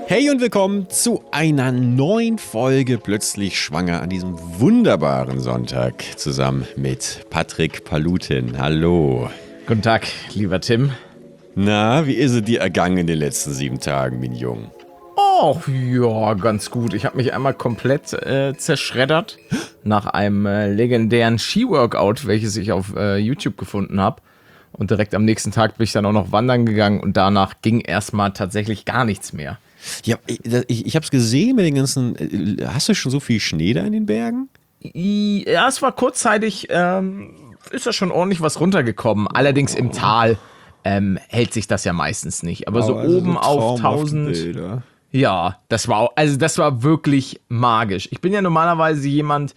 Hey und willkommen zu einer neuen Folge Plötzlich schwanger an diesem wunderbaren Sonntag zusammen mit Patrick Paluten. Hallo. Guten Tag, lieber Tim. Na, wie ist es dir ergangen in den letzten 7 Tagen, mein Jung? Oh, ja, ganz gut. Ich habe mich einmal komplett zerschreddert nach einem legendären Ski-Workout, welches ich auf YouTube gefunden habe. Und direkt am nächsten Tag bin ich dann auch noch wandern gegangen und danach ging erstmal tatsächlich gar nichts mehr. Ja, ich habe es gesehen mit den ganzen. Hast du schon so viel Schnee da in den Bergen? Ja, es war kurzzeitig, ist da schon ordentlich was runtergekommen. Allerdings im Tal hält sich das ja meistens nicht. Aber so also oben so auf traumhafte 1000. Bilder. Ja, das war wirklich magisch. Ich bin ja normalerweise jemand,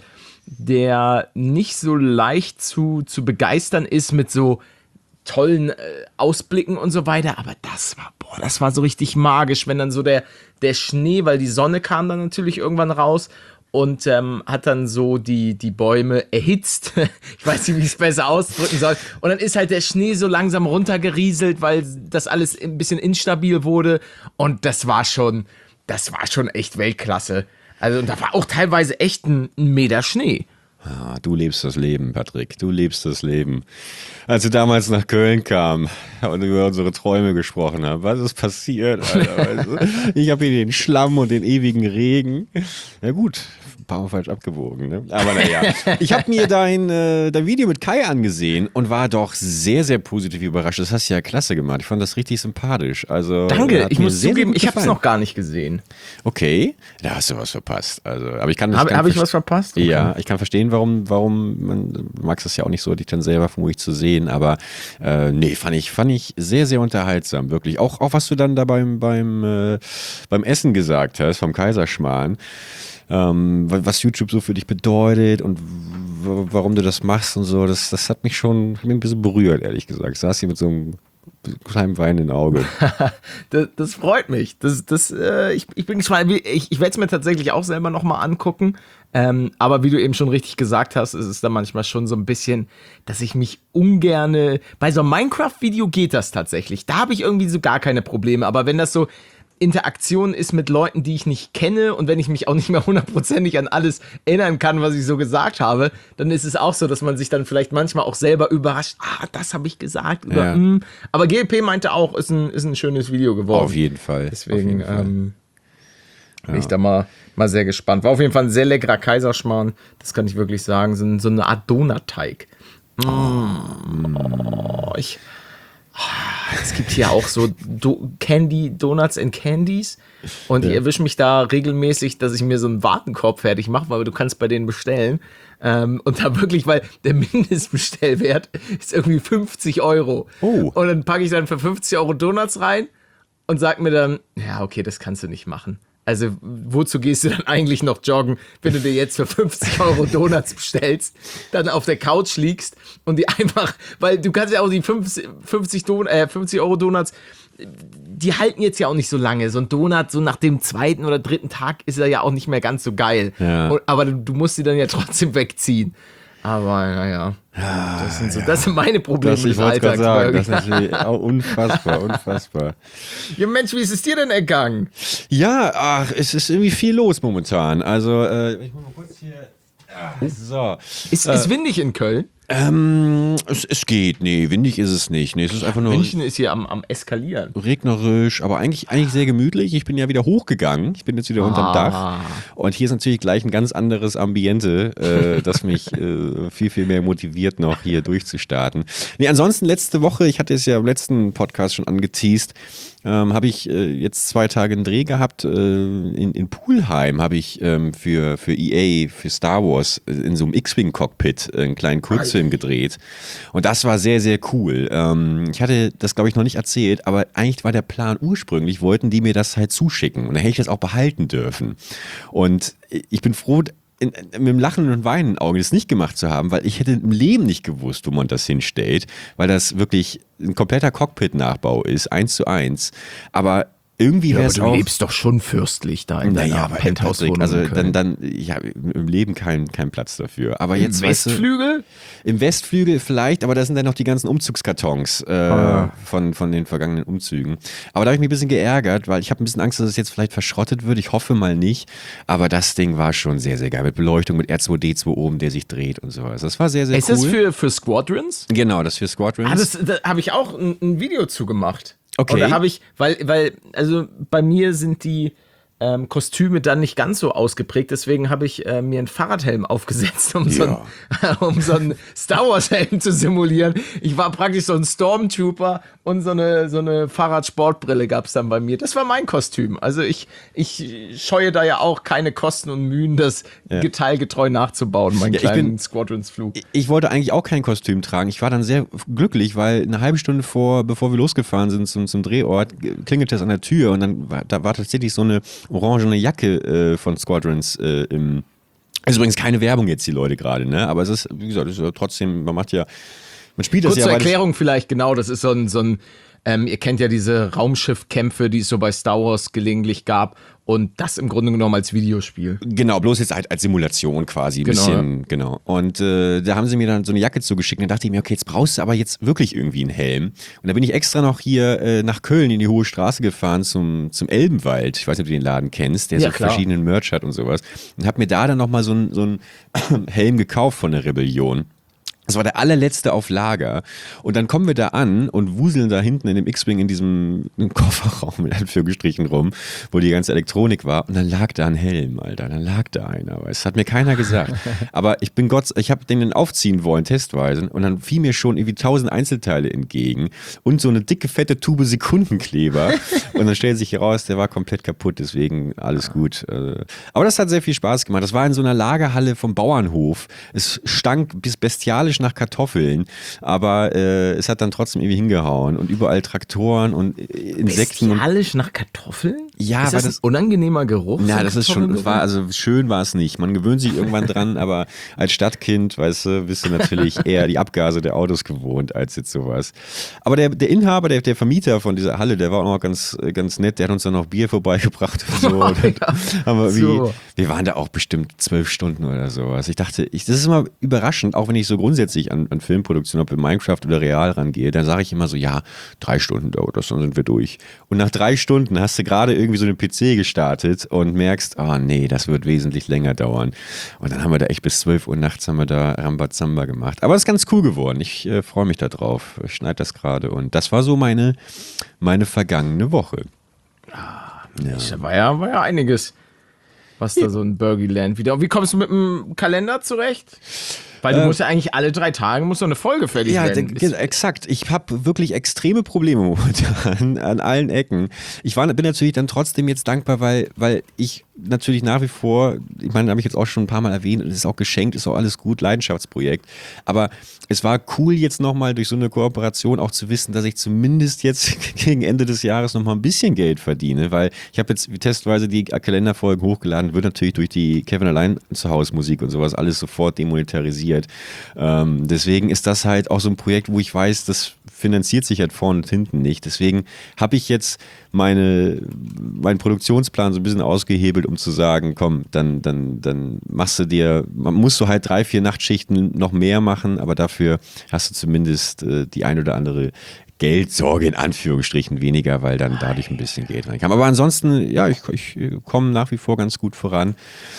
der nicht so leicht zu begeistern ist mit so tollen Ausblicken und so weiter, aber das war so richtig magisch, wenn dann so der Schnee, weil die Sonne kam dann natürlich irgendwann raus und hat dann so die Bäume erhitzt. Ich weiß nicht, wie ich es besser ausdrücken soll. Und dann ist halt der Schnee so langsam runtergerieselt, weil das alles ein bisschen instabil wurde und das war schon echt Weltklasse. Also und da war auch teilweise echt ein Meter Schnee. Ah, du lebst das Leben, Patrick. Du lebst das Leben. Als wir damals nach Köln kamen und über unsere Träume gesprochen haben, was ist passiert, Alter? Ich habe hier den Schlamm und den ewigen Regen. Ja gut, ein paar Mal falsch abgewogen, ne? Aber naja. Ich habe mir dein Video mit Kai angesehen und war doch sehr, sehr positiv überrascht. Das hast du ja klasse gemacht. Ich fand das richtig sympathisch. Also, danke, ich muss zugeben, ich habe es noch gar nicht gesehen. Okay, da hast du was verpasst. Also, aber ich kann Habe ich was verpasst? Okay. Ja, ich kann verstehen, warum du magst das ja auch nicht so, dich dann selber vermutlich zu sehen, aber nee, fand ich sehr, sehr unterhaltsam, wirklich. Auch was du dann da beim Essen gesagt hast, vom Kaiserschmarrn, was YouTube so für dich bedeutet und warum du das machst und so, das hat mich ein bisschen berührt, ehrlich gesagt. Ich saß hier mit so einem kleinen weinenden Auge. Das freut mich. Ich bin gespannt. Ich werde es mir tatsächlich auch selber nochmal angucken. Aber wie du eben schon richtig gesagt hast, ist es dann manchmal schon so ein bisschen, dass ich mich ungerne. Bei so einem Minecraft-Video geht das tatsächlich. Da habe ich irgendwie so gar keine Probleme. Aber wenn das so Interaktion ist mit Leuten, die ich nicht kenne und wenn ich mich auch nicht mehr hundertprozentig an alles erinnern kann, was ich so gesagt habe, dann ist es auch so, dass man sich dann vielleicht manchmal auch selber überrascht, das habe ich gesagt. Oder, ja. Aber GLP meinte auch, ist ein schönes Video geworden. Auf jeden Fall. Deswegen bin ich da mal sehr gespannt. War auf jeden Fall ein sehr leckerer Kaiserschmarrn, das kann ich wirklich sagen. So eine Art Donutteig. Es gibt hier auch so Donuts and Candies und ich erwische mich da regelmäßig, dass ich mir so einen Warenkorb fertig mache, weil du kannst bei denen bestellen und da wirklich, weil der Mindestbestellwert ist irgendwie 50 Euro. Oh. Und dann packe ich dann für 50 Euro Donuts rein und sag mir dann, ja okay, das kannst du nicht machen. Also wozu gehst du dann eigentlich noch joggen, wenn du dir jetzt für 50 Euro Donuts bestellst, dann auf der Couch liegst und die einfach, weil du kannst ja auch die 50 Euro Donuts, die halten jetzt ja auch nicht so lange. So ein Donut, so nach dem 2. oder 3. Tag ist er ja auch nicht mehr ganz so geil. Ja. Aber du musst sie dann ja trotzdem wegziehen. Aber naja, das sind meine Probleme Ich wollte gerade sagen, das ist natürlich unfassbar. Ja Mensch, wie ist es dir denn ergangen? Ja, es ist irgendwie viel los momentan. Also, ich muss mal kurz hier. So. Ist windig in Köln? Es geht. Nee, windig ist es nicht. Nee, es ist einfach nur München ist hier am Eskalieren. regnerisch, aber eigentlich sehr gemütlich. Ich bin ja wieder hochgegangen. Ich bin jetzt wieder unterm Dach. Und hier ist natürlich gleich ein ganz anderes Ambiente, das mich viel, viel mehr motiviert, noch hier durchzustarten. Nee, ansonsten letzte Woche, ich hatte es ja im letzten Podcast schon angeteast, habe ich jetzt 2 Tage einen Dreh gehabt. In Pulheim habe ich für EA, für Star Wars, in so einem X-Wing-Cockpit einen kleinen Kurzfilm gedreht. Und das war sehr, sehr cool. Ich hatte das, glaube ich, noch nicht erzählt, aber eigentlich war der Plan ursprünglich, wollten die mir das halt zuschicken. Und dann hätte ich das auch behalten dürfen. Und ich bin froh, mit dem Lachen und Weinen Auge das nicht gemacht zu haben, weil ich hätte im Leben nicht gewusst, wo man das hinstellt, weil das wirklich ein kompletter Cockpit-Nachbau ist, 1:1. Aber irgendwie wäre es auch... Du lebst doch schon fürstlich da in deiner Penthouse-Wohnung. Also dann ich habe im Leben keinen Platz dafür. Aber jetzt, im Westflügel? Im Westflügel vielleicht, aber da sind dann noch die ganzen Umzugskartons von den vergangenen Umzügen. Aber da habe ich mich ein bisschen geärgert, weil ich habe ein bisschen Angst, dass es jetzt vielleicht verschrottet wird. Ich hoffe mal nicht. Aber das Ding war schon sehr, sehr geil. Mit Beleuchtung, mit R2D2 oben, der sich dreht und sowas. Das war sehr, sehr cool. Ist das für Squadrons? Genau, das ist für Squadrons. Da habe ich auch ein Video zu gemacht. Okay. Und da habe ich, weil, also bei mir sind die Kostüme dann nicht ganz so ausgeprägt, deswegen habe ich mir einen Fahrradhelm aufgesetzt, um so einen Star Wars Helm zu simulieren. Ich war praktisch so ein Stormtrooper und so eine Fahrradsportbrille gab es dann bei mir. Das war mein Kostüm. Also ich scheue da ja auch keine Kosten und Mühen, das detailgetreu nachzubauen, meinen kleinen Squadrons-Flug. Ich wollte eigentlich auch kein Kostüm tragen. Ich war dann sehr glücklich, weil eine halbe Stunde bevor wir losgefahren sind zum Drehort, klingelte es an der Tür und dann da war tatsächlich so eine orangene Jacke von Squadrons im. Ist übrigens keine Werbung jetzt, die Leute gerade, ne? Aber es ist, wie gesagt, es ist ja trotzdem, man spielt das Kurze ja. Kurze Erklärung vielleicht, genau, das ist so ein ihr kennt ja diese Raumschiffkämpfe, die es so bei Star Wars gelegentlich gab und das im Grunde genommen als Videospiel. Genau, bloß jetzt halt als Simulation quasi. Genau. Und da haben sie mir dann so eine Jacke zugeschickt und dann dachte ich mir, okay, jetzt brauchst du aber jetzt wirklich irgendwie einen Helm. Und da bin ich extra noch hier nach Köln in die Hohe Straße gefahren zum Elbenwald. Ich weiß nicht, ob du den Laden kennst, der so verschiedenen Merch hat und sowas. Und hab mir da dann nochmal so einen Helm gekauft von der Rebellion. Das war der allerletzte auf Lager. Und dann kommen wir da an und wuseln da hinten in dem X-Wing in diesem Kofferraum in Anführungsstrichen rum, wo die ganze Elektronik war. Und dann lag da ein Helm, Alter. Dann lag da einer. Aber es hat mir keiner gesagt. Aber ich habe den dann aufziehen wollen, testweise. Und dann fiel mir schon irgendwie 1000 Einzelteile entgegen. Und so eine dicke, fette Tube Sekundenkleber. Und dann stellt sich heraus, der war komplett kaputt. Deswegen alles gut. Aber das hat sehr viel Spaß gemacht. Das war in so einer Lagerhalle vom Bauernhof. Es stank bis bestialisch nach Kartoffeln, aber es hat dann trotzdem irgendwie hingehauen und überall Traktoren und Insekten. Bestialisch nach Kartoffeln? Ja, ist das ein unangenehmer Geruch? Na, das ist schon, schön war es nicht. Man gewöhnt sich irgendwann dran, aber als Stadtkind, weißt du, bist du natürlich eher die Abgase der Autos gewohnt als jetzt sowas. Aber der Inhaber, der Vermieter von dieser Halle, der war auch noch ganz nett, der hat uns dann noch Bier vorbeigebracht und so. Wir waren da auch bestimmt 12 Stunden oder sowas. Ich dachte, das ist immer überraschend, auch wenn ich so grundsätzlich an Filmproduktion, ob in Minecraft oder real rangehe, dann sage ich immer so, ja, 3 Stunden dauert das, dann sind wir durch. Und nach 3 Stunden hast du gerade irgendwie so einen PC gestartet und merkst, nee, das wird wesentlich länger dauern. Und dann haben wir da echt bis 12 Uhr nachts haben wir da Rambazamba gemacht. Aber es ist ganz cool geworden. Ich freue mich da drauf. Ich schneide das gerade. Und das war so meine vergangene Woche. Ja. War ja einiges, was da so ein Burgerland wieder. Und wie kommst du mit dem Kalender zurecht? Weil du musst ja eigentlich alle 3 Tage eine Folge fertig werden. Ja, exakt. Ich habe wirklich extreme Probleme momentan an allen Ecken. Bin natürlich dann trotzdem jetzt dankbar, weil ich natürlich nach wie vor, ich meine, habe ich jetzt auch schon ein paar Mal erwähnt, es ist auch geschenkt, ist auch alles gut, Leidenschaftsprojekt. Aber es war cool jetzt nochmal durch so eine Kooperation auch zu wissen, dass ich zumindest jetzt gegen Ende des Jahres nochmal ein bisschen Geld verdiene, weil ich habe jetzt testweise die Kalenderfolgen hochgeladen, wird natürlich durch die Kevin allein zu Hause Musik und sowas alles sofort demonetarisiert. Deswegen ist das halt auch so ein Projekt, wo ich weiß, das finanziert sich halt vorne und hinten nicht. Deswegen habe ich jetzt meinen Produktionsplan so ein bisschen ausgehebelt, um zu sagen, komm, dann machst du musst du halt 3, 4 Nachtschichten noch mehr machen, aber dafür hast du zumindest die ein oder andere Geldsorge in Anführungsstrichen weniger, weil dann dadurch ein bisschen Geld reinkam. Aber ansonsten, ja, ich komme nach wie vor ganz gut voran.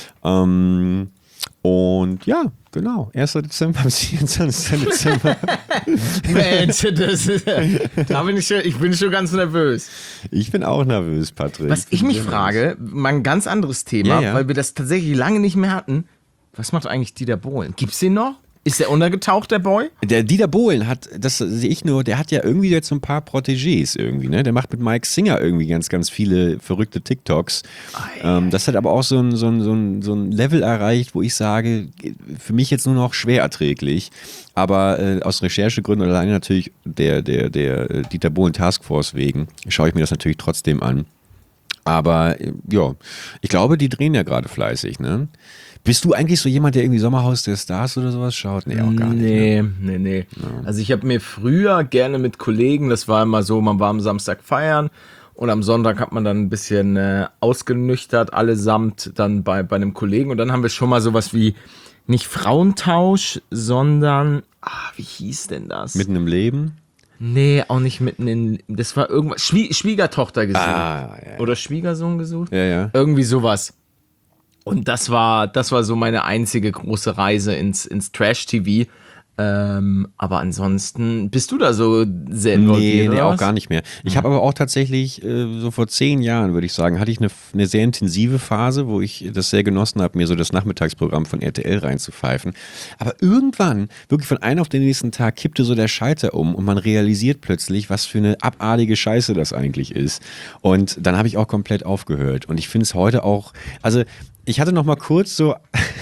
Und ja, genau, 1. Dezember bis 24. Dezember. Mensch, ich bin schon ganz nervös. Ich bin auch nervös, Patrick. Was ich mich frage, mal ein ganz anderes Thema, weil wir das tatsächlich lange nicht mehr hatten. Was macht eigentlich Dieter Bohlen? Gibt's den noch? Ist der untergetaucht, der Boy? Der Dieter Bohlen hat, das sehe ich nur, der hat ja irgendwie jetzt so ein paar Protégés irgendwie, ne? Der macht mit Mike Singer irgendwie ganz, ganz viele verrückte TikToks. Das hat aber auch so ein Level erreicht, wo ich sage, für mich jetzt nur noch schwer erträglich. Aber aus Recherchegründen alleine natürlich der Dieter Bohlen Taskforce wegen, schaue ich mir das natürlich trotzdem an. Aber ja, ich glaube, die drehen ja gerade fleißig, ne? Bist du eigentlich so jemand, der irgendwie Sommerhaus der Stars oder sowas schaut? Nee, auch gar nicht. Nee. Ja. Also ich habe mir früher gerne mit Kollegen, das war immer so, man war am Samstag feiern und am Sonntag hat man dann ein bisschen ausgenüchtert, allesamt dann bei einem Kollegen. Und dann haben wir schon mal sowas wie, nicht Frauentausch, sondern, wie hieß denn das? Mitten im Leben? Nee, auch nicht mitten in, das war irgendwas, Schwiegertochter gesucht. Ja. Oder Schwiegersohn gesucht. Ja. Irgendwie sowas. Und das war so meine einzige große Reise ins Trash-TV. Aber ansonsten, bist du da so sehr involviert? Nee, oder auch was? gar nicht mehr. Ich habe aber auch tatsächlich, so vor 10 Jahren, würde ich sagen, hatte ich eine sehr intensive Phase, wo ich das sehr genossen habe, mir so das Nachmittagsprogramm von RTL reinzupfeifen. Aber irgendwann, wirklich von einem auf den nächsten Tag, kippte so der Schalter um und man realisiert plötzlich, was für eine abartige Scheiße das eigentlich ist. Und dann habe ich auch komplett aufgehört. Und ich finde es heute auch, also ich hatte noch mal kurz so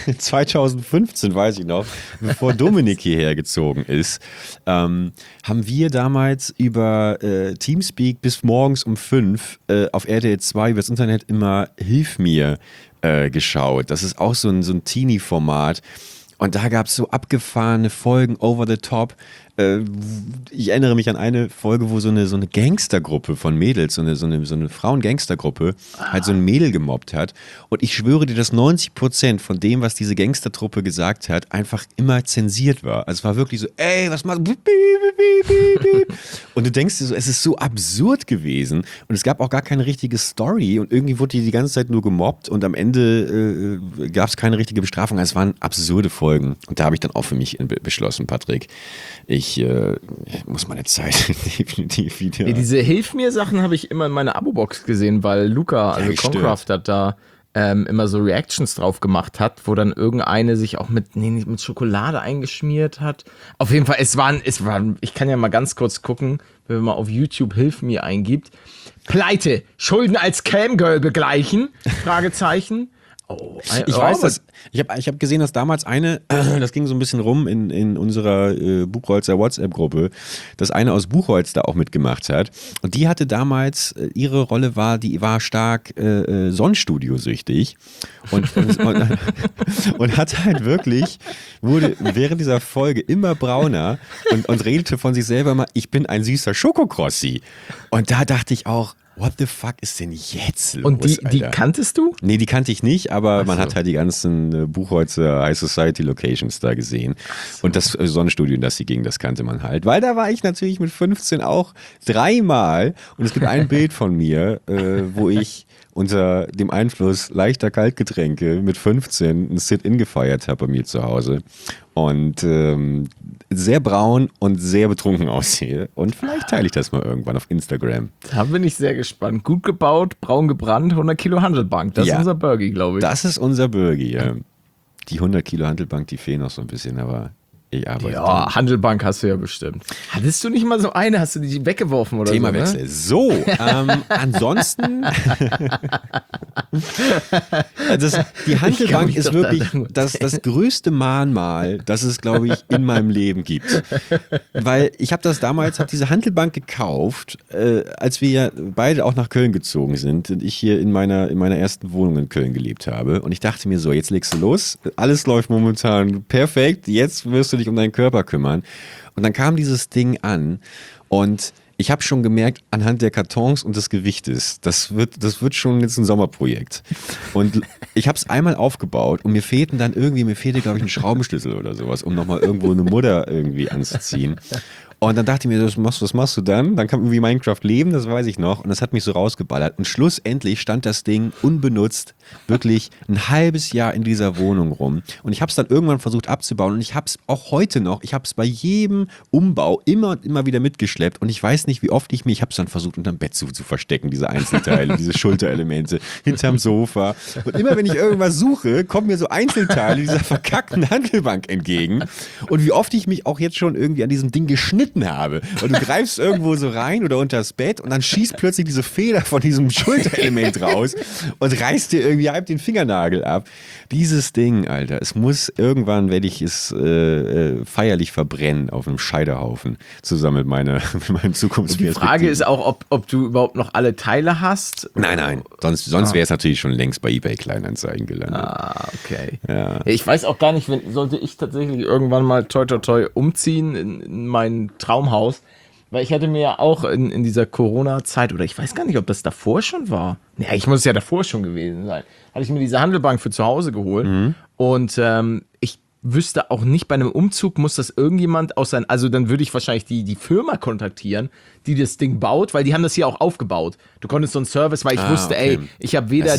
2015, weiß ich noch, bevor Dominik hierher gezogen ist, haben wir damals über Teamspeak bis morgens um 5 auf RTL 2 übers Internet immer Hilf mir geschaut. Das ist auch so ein Teenie-Format. Und da gab es so abgefahrene Folgen, over the top. Ich erinnere mich an eine Folge, wo so eine Gangstergruppe von Mädels, so eine Frauen-Gangstergruppe, halt so ein Mädel gemobbt hat. Und ich schwöre dir, dass 90% von dem, was diese Gangstertruppe gesagt hat, einfach immer zensiert war. Also es war wirklich so, ey, was machst du? Und du denkst dir so, es ist so absurd gewesen. Und es gab auch gar keine richtige Story. Und irgendwie wurde die ganze Zeit nur gemobbt. Und am Ende gab es keine richtige Bestrafung. Also es waren absurde Folgen. Und da habe ich dann auch für mich beschlossen, Patrick, ich muss meine Zeit definitiv wieder. Ja, diese Hilf mir Sachen habe ich immer in meiner Abo-Box gesehen, weil Luca, also Concraft, hat da immer so Reactions drauf gemacht hat, wo dann irgendeine sich auch mit Schokolade eingeschmiert hat. Auf jeden Fall, es waren, ich kann ja mal ganz kurz gucken, wenn man mal auf YouTube Hilf mir eingibt. Pleite, Schulden als Camgirl begleichen? Fragezeichen. Oh, ich weiß das. Ich hab gesehen, dass damals das ging so ein bisschen rum in unserer Buchholzer WhatsApp-Gruppe, dass eine aus Buchholz da auch mitgemacht hat. Und die hatte damals, ihre Rolle war stark Sonnenstudio-süchtig und hat halt wirklich, wurde während dieser Folge immer brauner und redete von sich selber mal, ich bin ein süßer Schokokrossi. Und da dachte ich auch, what the fuck ist denn jetzt los? Und die kanntest du? Nee, die kannte ich nicht, aber man hat halt die ganzen Buchholzer High Society Locations da gesehen. Und das Sonnenstudio, in das sie ging, das kannte man halt. Weil da war ich natürlich mit 15 auch 3-mal. Und es gibt ein Bild von mir, wo ich unter dem Einfluss leichter Kaltgetränke mit 15 ein Sit-In gefeiert habe bei mir zu Hause. Und sehr braun und sehr betrunken aussehe. Und vielleicht teile ich das mal irgendwann auf Instagram. Da bin ich sehr gespannt. Gut gebaut, braun gebrannt, 100 Kilo Handelbank. Das ist unser Burgie, glaube ich. Das ist unser Burgie, ja. Die 100 Kilo Handelbank, die fehlen noch so ein bisschen, aber ich arbeite. Ja, Handelbank hast du ja bestimmt. Hattest du nicht mal so eine? Hast du die weggeworfen oder Themawechsel. so? Ne? So, ansonsten. Die Handelbank ist wirklich das größte Mahnmal, das es, glaube ich, in meinem Leben gibt. Weil ich habe diese Handelbank gekauft, als wir ja beide auch nach Köln gezogen sind und ich hier in meiner ersten Wohnung in Köln gelebt habe. Und ich dachte mir so, jetzt legst du los. Alles läuft momentan perfekt. Jetzt wirst du dich um deinen Körper kümmern. Und dann kam dieses Ding an und ich habe schon gemerkt, anhand der Kartons und des Gewichtes, das wird schon jetzt ein Sommerprojekt. Und ich habe es einmal aufgebaut und mir fehlte, glaube ich, ein Schraubenschlüssel oder sowas, um nochmal irgendwo eine Mutter irgendwie anzuziehen. Und dann dachte ich mir, was machst du dann? Dann kann irgendwie Minecraft leben, das weiß ich noch. Und das hat mich so rausgeballert. Und schlussendlich stand das Ding unbenutzt wirklich ein halbes Jahr in dieser Wohnung rum. Und ich habe es dann irgendwann versucht abzubauen. Und ich habe es auch heute noch, ich habe es bei jedem Umbau immer wieder mitgeschleppt. Und ich weiß nicht, wie oft ich habe es dann versucht, unterm Bett zu verstecken, diese Einzelteile, diese Schulterelemente, hinterm Sofa. Und immer, wenn ich irgendwas suche, kommen mir so Einzelteile dieser verkackten Handelbank entgegen. Und wie oft ich mich auch jetzt schon irgendwie an diesem Ding geschnitten geschnitten habe. Und du greifst irgendwo so rein oder unter das Bett und dann schießt plötzlich diese Feder von diesem Schulterelement raus und reißt dir irgendwie halb den Fingernagel ab. Dieses Ding, Alter, es muss irgendwann, werde ich es feierlich verbrennen auf einem Scheiterhaufen, zusammen mit meinem Zukunftsperspektive. Die Frage ist auch, ob du überhaupt noch alle Teile hast. Nein. Sonst wäre es natürlich schon längst bei eBay Kleinanzeigen gelandet. Ah, okay. Ja. Ich weiß auch gar nicht, sollte ich tatsächlich irgendwann mal toi toi toi umziehen in mein Traumhaus, weil ich hatte mir ja auch in dieser Corona-Zeit, oder ich weiß gar nicht, ob das davor schon war. Ja, ich muss es ja davor schon gewesen sein. Hatte ich mir diese Handelbank für zu Hause geholt und ich wüsste auch nicht, bei einem Umzug muss das irgendjemand also dann würde ich wahrscheinlich die Firma kontaktieren, die das Ding baut, weil die haben das hier auch aufgebaut. Du konntest so einen Service, weil ich wusste, okay. Ich habe weder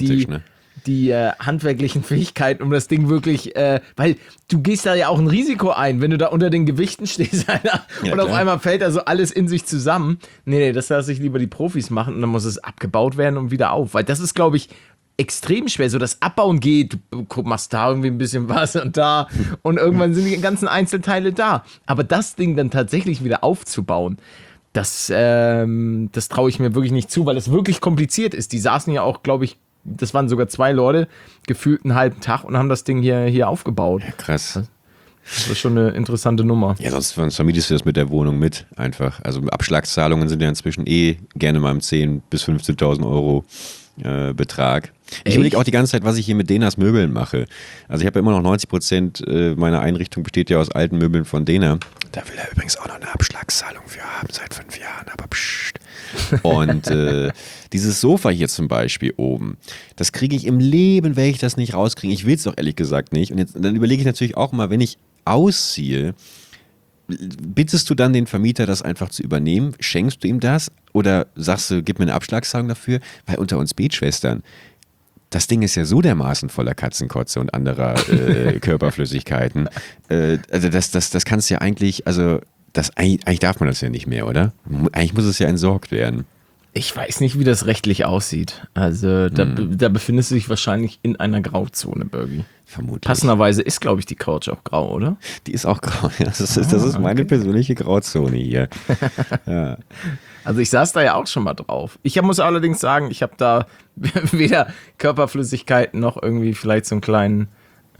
die handwerklichen Fähigkeiten, um das Ding wirklich, weil du gehst da ja auch ein Risiko ein, wenn du da unter den Gewichten stehst, Alter, und auf einmal fällt da so alles in sich zusammen. Nee, das lasse ich lieber die Profis machen und dann muss es abgebaut werden und wieder auf, weil das ist, glaube ich, extrem schwer, so das Abbauen geht, du machst da irgendwie ein bisschen was und da und irgendwann sind die ganzen Einzelteile da. Aber das Ding dann tatsächlich wieder aufzubauen, das traue ich mir wirklich nicht zu, weil es wirklich kompliziert ist. Die saßen ja auch, glaube ich, das waren sogar 2 Leute, gefühlt einen halben Tag und haben das Ding hier aufgebaut. Ja, krass. Das ist schon eine interessante Nummer. Ja, sonst vermietest du das mit der Wohnung mit einfach. Also Abschlagszahlungen sind ja inzwischen gerne mal im 10.000 bis 15.000 Euro Betrag. Ich überlege auch die ganze Zeit, was ich hier mit Denas Möbeln mache. Also ich habe ja immer noch 90% meiner Einrichtung besteht ja aus alten Möbeln von Dena. Da will er übrigens auch noch eine Abschlagszahlung für haben, seit 5 Jahren, aber pssst. Und dieses Sofa hier zum Beispiel oben, das kriege ich im Leben, werde ich das nicht rauskriegen. Ich will es doch ehrlich gesagt nicht. Und dann überlege ich natürlich auch mal, wenn ich ausziehe, bittest du dann den Vermieter, das einfach zu übernehmen? Schenkst du ihm das? Oder sagst du, gib mir eine Abschlagszahlung dafür? Weil unter uns Betschwestern, das Ding ist ja so dermaßen voller Katzenkotze und anderer Körperflüssigkeiten. Also das kannst du ja eigentlich, eigentlich darf man das ja nicht mehr, oder? Eigentlich muss es ja entsorgt werden. Ich weiß nicht, wie das rechtlich aussieht. Also da befindest du dich wahrscheinlich in einer Grauzone, Bergi. Vermutlich. Passenderweise ist, glaube ich, die Couch auch grau, oder? Die ist auch grau. Ja, das ist meine persönliche Grauzone hier. Ja. Also ich saß da ja auch schon mal drauf. Ich muss allerdings sagen, ich habe da weder Körperflüssigkeiten noch irgendwie vielleicht so einen kleinen,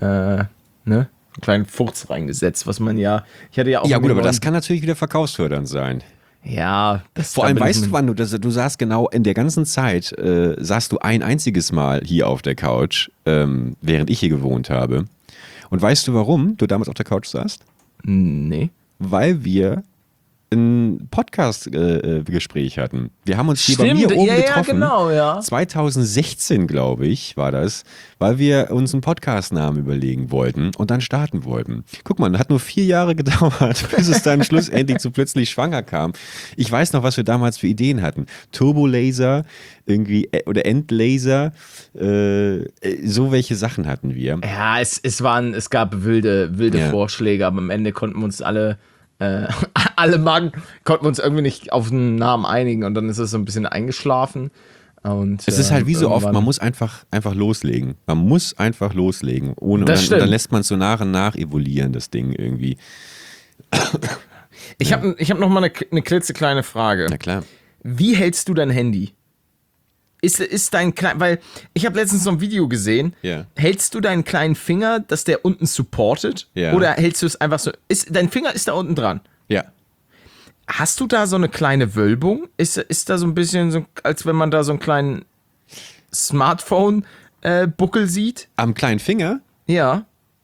kleinen Furz reingesetzt, was man ja, ich hatte ja auch... Ja gut, aber das kann natürlich wieder verkaufsfördernd sein. Ja. Vor allem weißt du, wann du saßt genau in der ganzen Zeit, saßt du ein einziges Mal hier auf der Couch, während ich hier gewohnt habe. Und weißt du, warum du damals auf der Couch saßt? Nee. Weil wir ein Podcast-Gespräch hatten. Wir haben uns hier bei mir oben getroffen. Ja, genau, ja. 2016, glaube ich, war das, weil wir uns einen Podcast-Namen überlegen wollten und dann starten wollten. Guck mal, hat nur 4 Jahre gedauert, bis es dann schlussendlich zu plötzlich schwanger kam. Ich weiß noch, was wir damals für Ideen hatten. Turbolaser, irgendwie, oder Endlaser, so welche Sachen hatten wir. Ja, es gab wilde Vorschläge, aber am Ende konnten wir uns alle Mann konnten wir uns irgendwie nicht auf einen Namen einigen und dann ist es so ein bisschen eingeschlafen. Und, es ist halt wie so oft, man muss einfach loslegen. Man muss einfach loslegen. Und dann lässt man es so nach und nach evoluieren, das Ding irgendwie. Ich hab noch mal eine klitzekleine Frage. Na klar. Wie hältst du dein Handy? Ist dein klein, weil ich habe letztens so ein Video gesehen. Yeah. Hältst du deinen kleinen Finger, dass der unten supportet? Yeah. Oder hältst du es einfach so? Dein Finger ist da unten dran? Ja. Hast du da so eine kleine Wölbung? Ist da so ein bisschen so, als wenn man da so einen kleinen Smartphone-Buckel sieht? Am kleinen Finger? Ja.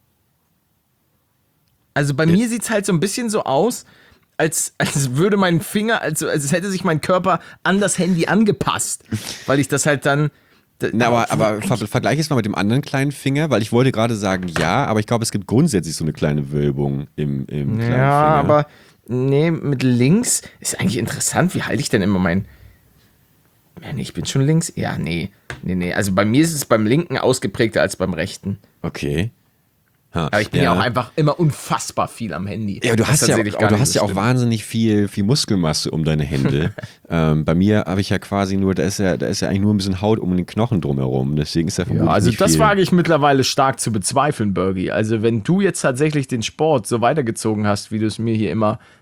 Also bei mir sieht es halt so ein bisschen so aus, als würde mein Finger, als hätte sich mein Körper an das Handy angepasst, weil ich das halt dann... aber vergleich es mal mit dem anderen kleinen Finger, weil ich wollte gerade sagen, ja, aber ich glaube, es gibt grundsätzlich so eine kleine Wölbung im kleinen Finger. Ja, aber nee, mit links ist eigentlich interessant, wie halte ich denn immer mein... Ja, nee, ich bin schon links. Ja, nee, also bei mir ist es beim linken ausgeprägter als beim rechten. Okay. Aber ich bin ja auch einfach immer unfassbar viel am Handy. Ja, du hast ja auch wahnsinnig viel Muskelmasse um deine Hände. Bei mir habe ich ja quasi nur, da ist ja eigentlich nur ein bisschen Haut um den Knochen drumherum. Deswegen ist ja vermutlich also nicht das viel. wage ich mittlerweile stark zu bezweifeln, Bergi. Also wenn du jetzt tatsächlich den Sport so weitergezogen hast, wie du es mir hier immer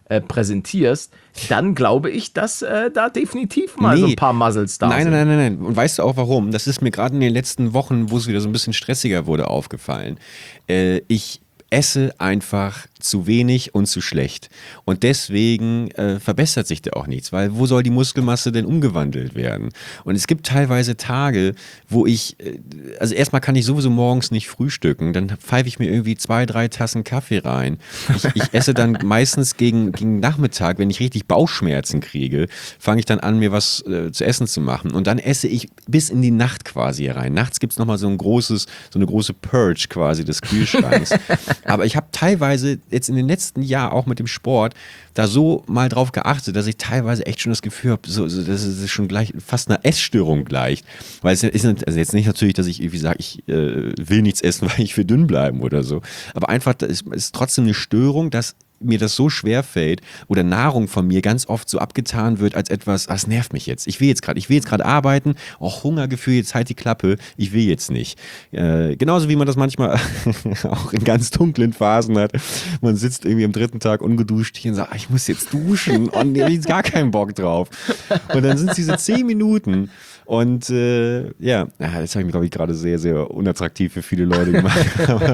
präsentierst, dann glaube ich, dass da definitiv mal so ein paar Muzzles da sind. Nein. Und weißt du auch warum? Das ist mir gerade in den letzten Wochen, wo es wieder so ein bisschen stressiger wurde, aufgefallen. Ich esse einfach zu wenig und zu schlecht. Und deswegen verbessert sich da auch nichts, weil wo soll die Muskelmasse denn umgewandelt werden? Und es gibt teilweise Tage, wo ich, also erstmal kann ich sowieso morgens nicht frühstücken, dann pfeife ich mir irgendwie 2, 3 Tassen Kaffee rein. Ich esse dann meistens gegen Nachmittag, wenn ich richtig Bauchschmerzen kriege, fange ich dann an, mir was zu essen zu machen. Und dann esse ich bis in die Nacht quasi rein. Nachts gibt es nochmal so eine große Purge quasi des Kühlschranks. Aber ich habe teilweise jetzt in den letzten Jahren auch mit dem Sport da so mal drauf geachtet, dass ich teilweise echt schon das Gefühl habe, das ist schon gleich fast einer Essstörung gleicht. Weil es ist also jetzt nicht natürlich, dass ich irgendwie sage, ich will nichts essen, weil ich will dünn bleiben oder so. Aber einfach, es ist trotzdem eine Störung, dass mir das so schwer fällt oder Nahrung von mir ganz oft so abgetan wird als etwas, das nervt mich jetzt. Ich will jetzt gerade arbeiten, auch Hungergefühl, jetzt halt die Klappe, ich will jetzt nicht. Genauso wie man das manchmal auch in ganz dunklen Phasen hat. Man sitzt irgendwie am 3. Tag ungeduscht hier und sagt, ich muss jetzt duschen und ich habe jetzt gar keinen Bock drauf. Und dann sind es diese 10 Minuten und das habe ich mir, glaube ich, gerade sehr, sehr unattraktiv für viele Leute gemacht.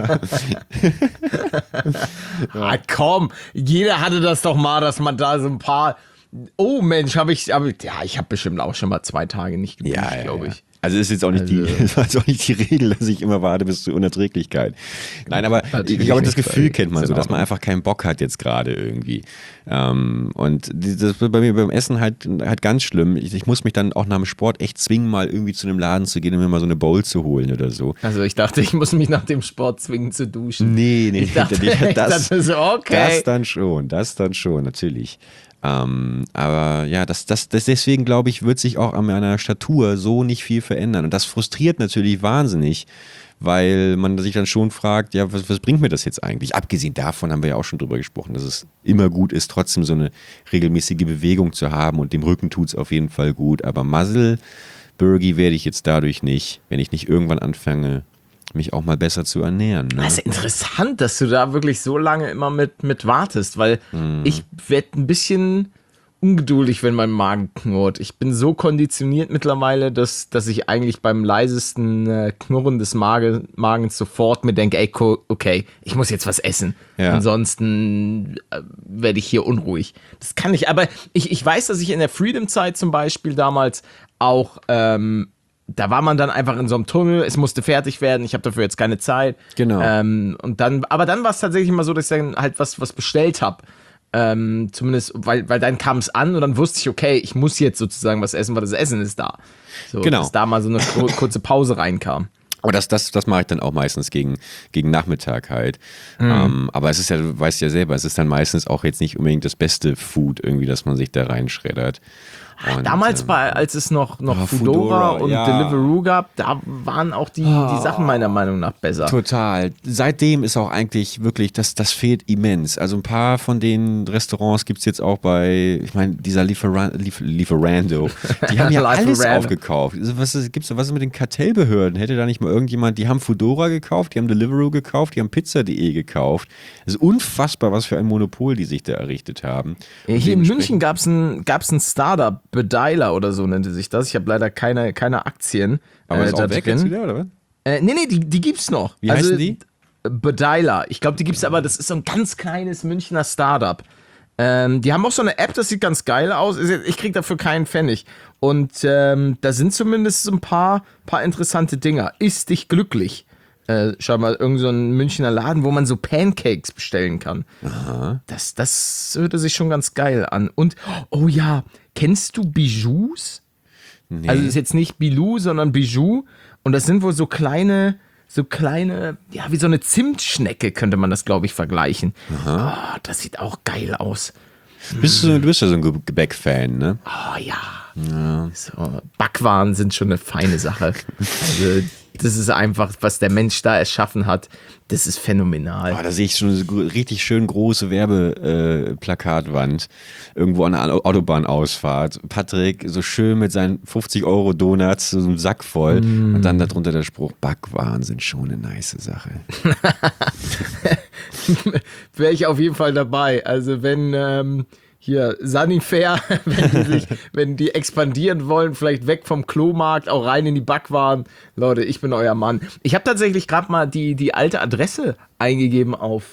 Komm, jeder hatte das doch mal, dass man da so ein paar. Oh Mensch, ich habe bestimmt auch schon mal 2 Tage nicht geduscht, glaube ich. Also ist jetzt auch nicht die Regel, dass ich immer warte bis zur Unerträglichkeit. Nein, aber ich glaube, das Gefühl kennt man so, dass man einfach keinen Bock hat jetzt gerade irgendwie. Und das wird bei mir beim Essen halt ganz schlimm. Ich muss mich dann auch nach dem Sport echt zwingen, mal irgendwie zu einem Laden zu gehen und mir mal so eine Bowl zu holen oder so. Also ich dachte, ich muss mich nach dem Sport zwingen zu duschen. Nee, ich dachte so, okay. Das dann schon, natürlich. Aber ja, das deswegen glaube ich, wird sich auch an meiner Statur so nicht viel verändern. Und das frustriert natürlich wahnsinnig, weil man sich dann schon fragt, ja, was bringt mir das jetzt eigentlich? Abgesehen davon haben wir ja auch schon drüber gesprochen, dass es immer gut ist, trotzdem so eine regelmäßige Bewegung zu haben und dem Rücken tut es auf jeden Fall gut. Aber Muscle-Burgy werde ich jetzt dadurch nicht, wenn ich nicht irgendwann anfange, mich auch mal besser zu ernähren. Ne? Das ist interessant, dass du da wirklich so lange immer mit wartest, weil ich werde ein bisschen ungeduldig, wenn mein Magen knurrt. Ich bin so konditioniert mittlerweile, dass ich eigentlich beim leisesten Knurren des Magens sofort mir denke, ey, okay, ich muss jetzt was essen. Ja. Ansonsten werde ich hier unruhig. Das kann ich, aber ich weiß, dass ich in der Freedom-Zeit zum Beispiel damals auch da war man dann einfach in so einem Tunnel, es musste fertig werden, ich habe dafür jetzt keine Zeit. Genau. Aber dann war es tatsächlich immer so, dass ich dann halt was bestellt habe. Zumindest, weil dann kam es an und dann wusste ich, okay, ich muss jetzt sozusagen was essen, weil das Essen ist da. So, genau. Dass da mal so eine kurze Pause reinkam. Aber das mache ich dann auch meistens gegen Nachmittag halt. Aber es ist ja, du weißt ja selber, es ist dann meistens auch jetzt nicht unbedingt das beste Food irgendwie, dass man sich da reinschreddert. Und, damals, als es noch Foodora und Deliveroo gab, da waren auch die Sachen meiner Meinung nach besser. Total. Seitdem ist auch eigentlich wirklich, das fehlt immens. Also ein paar von den Restaurants gibt es jetzt auch bei, ich meine, dieser Lieferando. Die haben ja alles aufgekauft. Was ist mit den Kartellbehörden? Hätte da nicht mal irgendjemand, die haben Foodora gekauft, die haben Deliveroo gekauft, die haben Pizza.de gekauft. Es ist unfassbar, was für ein Monopol die sich da errichtet haben. Hier in München gab's ein Startup, Bedeiler oder so nannte sich das. Ich habe leider keine Aktien. Aber ist auch weg jetzt wieder, oder was? Nee, die gibt's noch. Wie heißen die? Bedeiler. Ich glaube, die gibt's aber, das ist so ein ganz kleines Münchner Startup. Die haben auch so eine App, das sieht ganz geil aus. Ich krieg dafür keinen Pfennig. Und da sind zumindest so ein paar interessante Dinger. Ist dich glücklich. Schau mal, irgend so ein Münchner Laden, wo man so Pancakes bestellen kann. Aha. Das hörte sich schon ganz geil an. Und, oh ja, kennst du Bijous? Nee. Also ist jetzt nicht Bilou, sondern Bijou. Und das sind wohl so kleine, ja, wie so eine Zimtschnecke könnte man das, glaube ich, vergleichen. Aha. Oh, das sieht auch geil aus. Du bist ja so ein Gebäck-Fan, ne? Oh ja. So, Backwaren sind schon eine feine Sache. Also, Das ist einfach, was der Mensch da erschaffen hat. Das ist phänomenal. Da sehe ich schon eine richtig schön große Werbeplakatwand irgendwo an der Autobahnausfahrt. Patrick so schön mit seinen 50€ Donuts, so einem Sack voll und dann darunter der Spruch, Backwaren sind schon eine nice Sache. Wäre ich auf jeden Fall dabei. Also wenn hier Sanifair, wenn die expandieren wollen, vielleicht weg vom Klomarkt, auch rein in die Backwaren. Leute, ich bin euer Mann. Ich habe tatsächlich gerade mal die alte Adresse eingegeben auf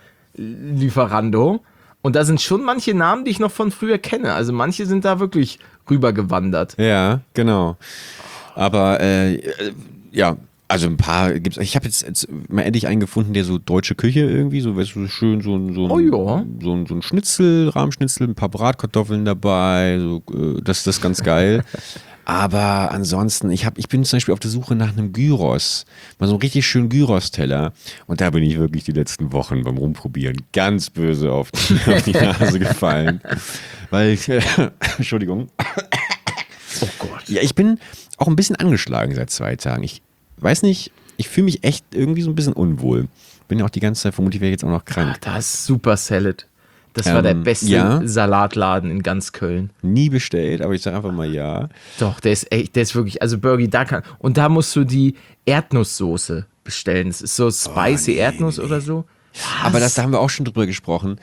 Lieferando. Und da sind schon manche Namen, die ich noch von früher kenne. Also manche sind da wirklich rübergewandert. Ja, genau. Aber ja, also ein paar gibt's. Ich habe jetzt mal endlich einen gefunden, der so deutsche Küche irgendwie, so weißt du, schön so ein Schnitzel, Rahmschnitzel, ein paar Bratkartoffeln dabei, so, das ist ganz geil. Aber ansonsten, ich bin zum Beispiel auf der Suche nach einem Gyros, mal so einen richtig schönen Gyros-Teller. Und da bin ich wirklich die letzten Wochen beim Rumprobieren ganz böse auf die Nase gefallen. Weil, Entschuldigung. Oh Gott. Ja, ich bin auch ein bisschen angeschlagen seit 2 Tagen. Ich weiß nicht, ich fühle mich echt irgendwie so ein bisschen unwohl. Bin ja auch die ganze Zeit, vermutlich wäre ich jetzt auch noch krank. Da ist Super Salad. Das war der beste Salatladen in ganz Köln. Nie bestellt, aber ich sage einfach mal ja. Doch, der ist wirklich, also Burgi, und da musst du die Erdnusssoße bestellen. Das ist so spicy Erdnuss oder so. Aber da haben wir auch schon drüber gesprochen.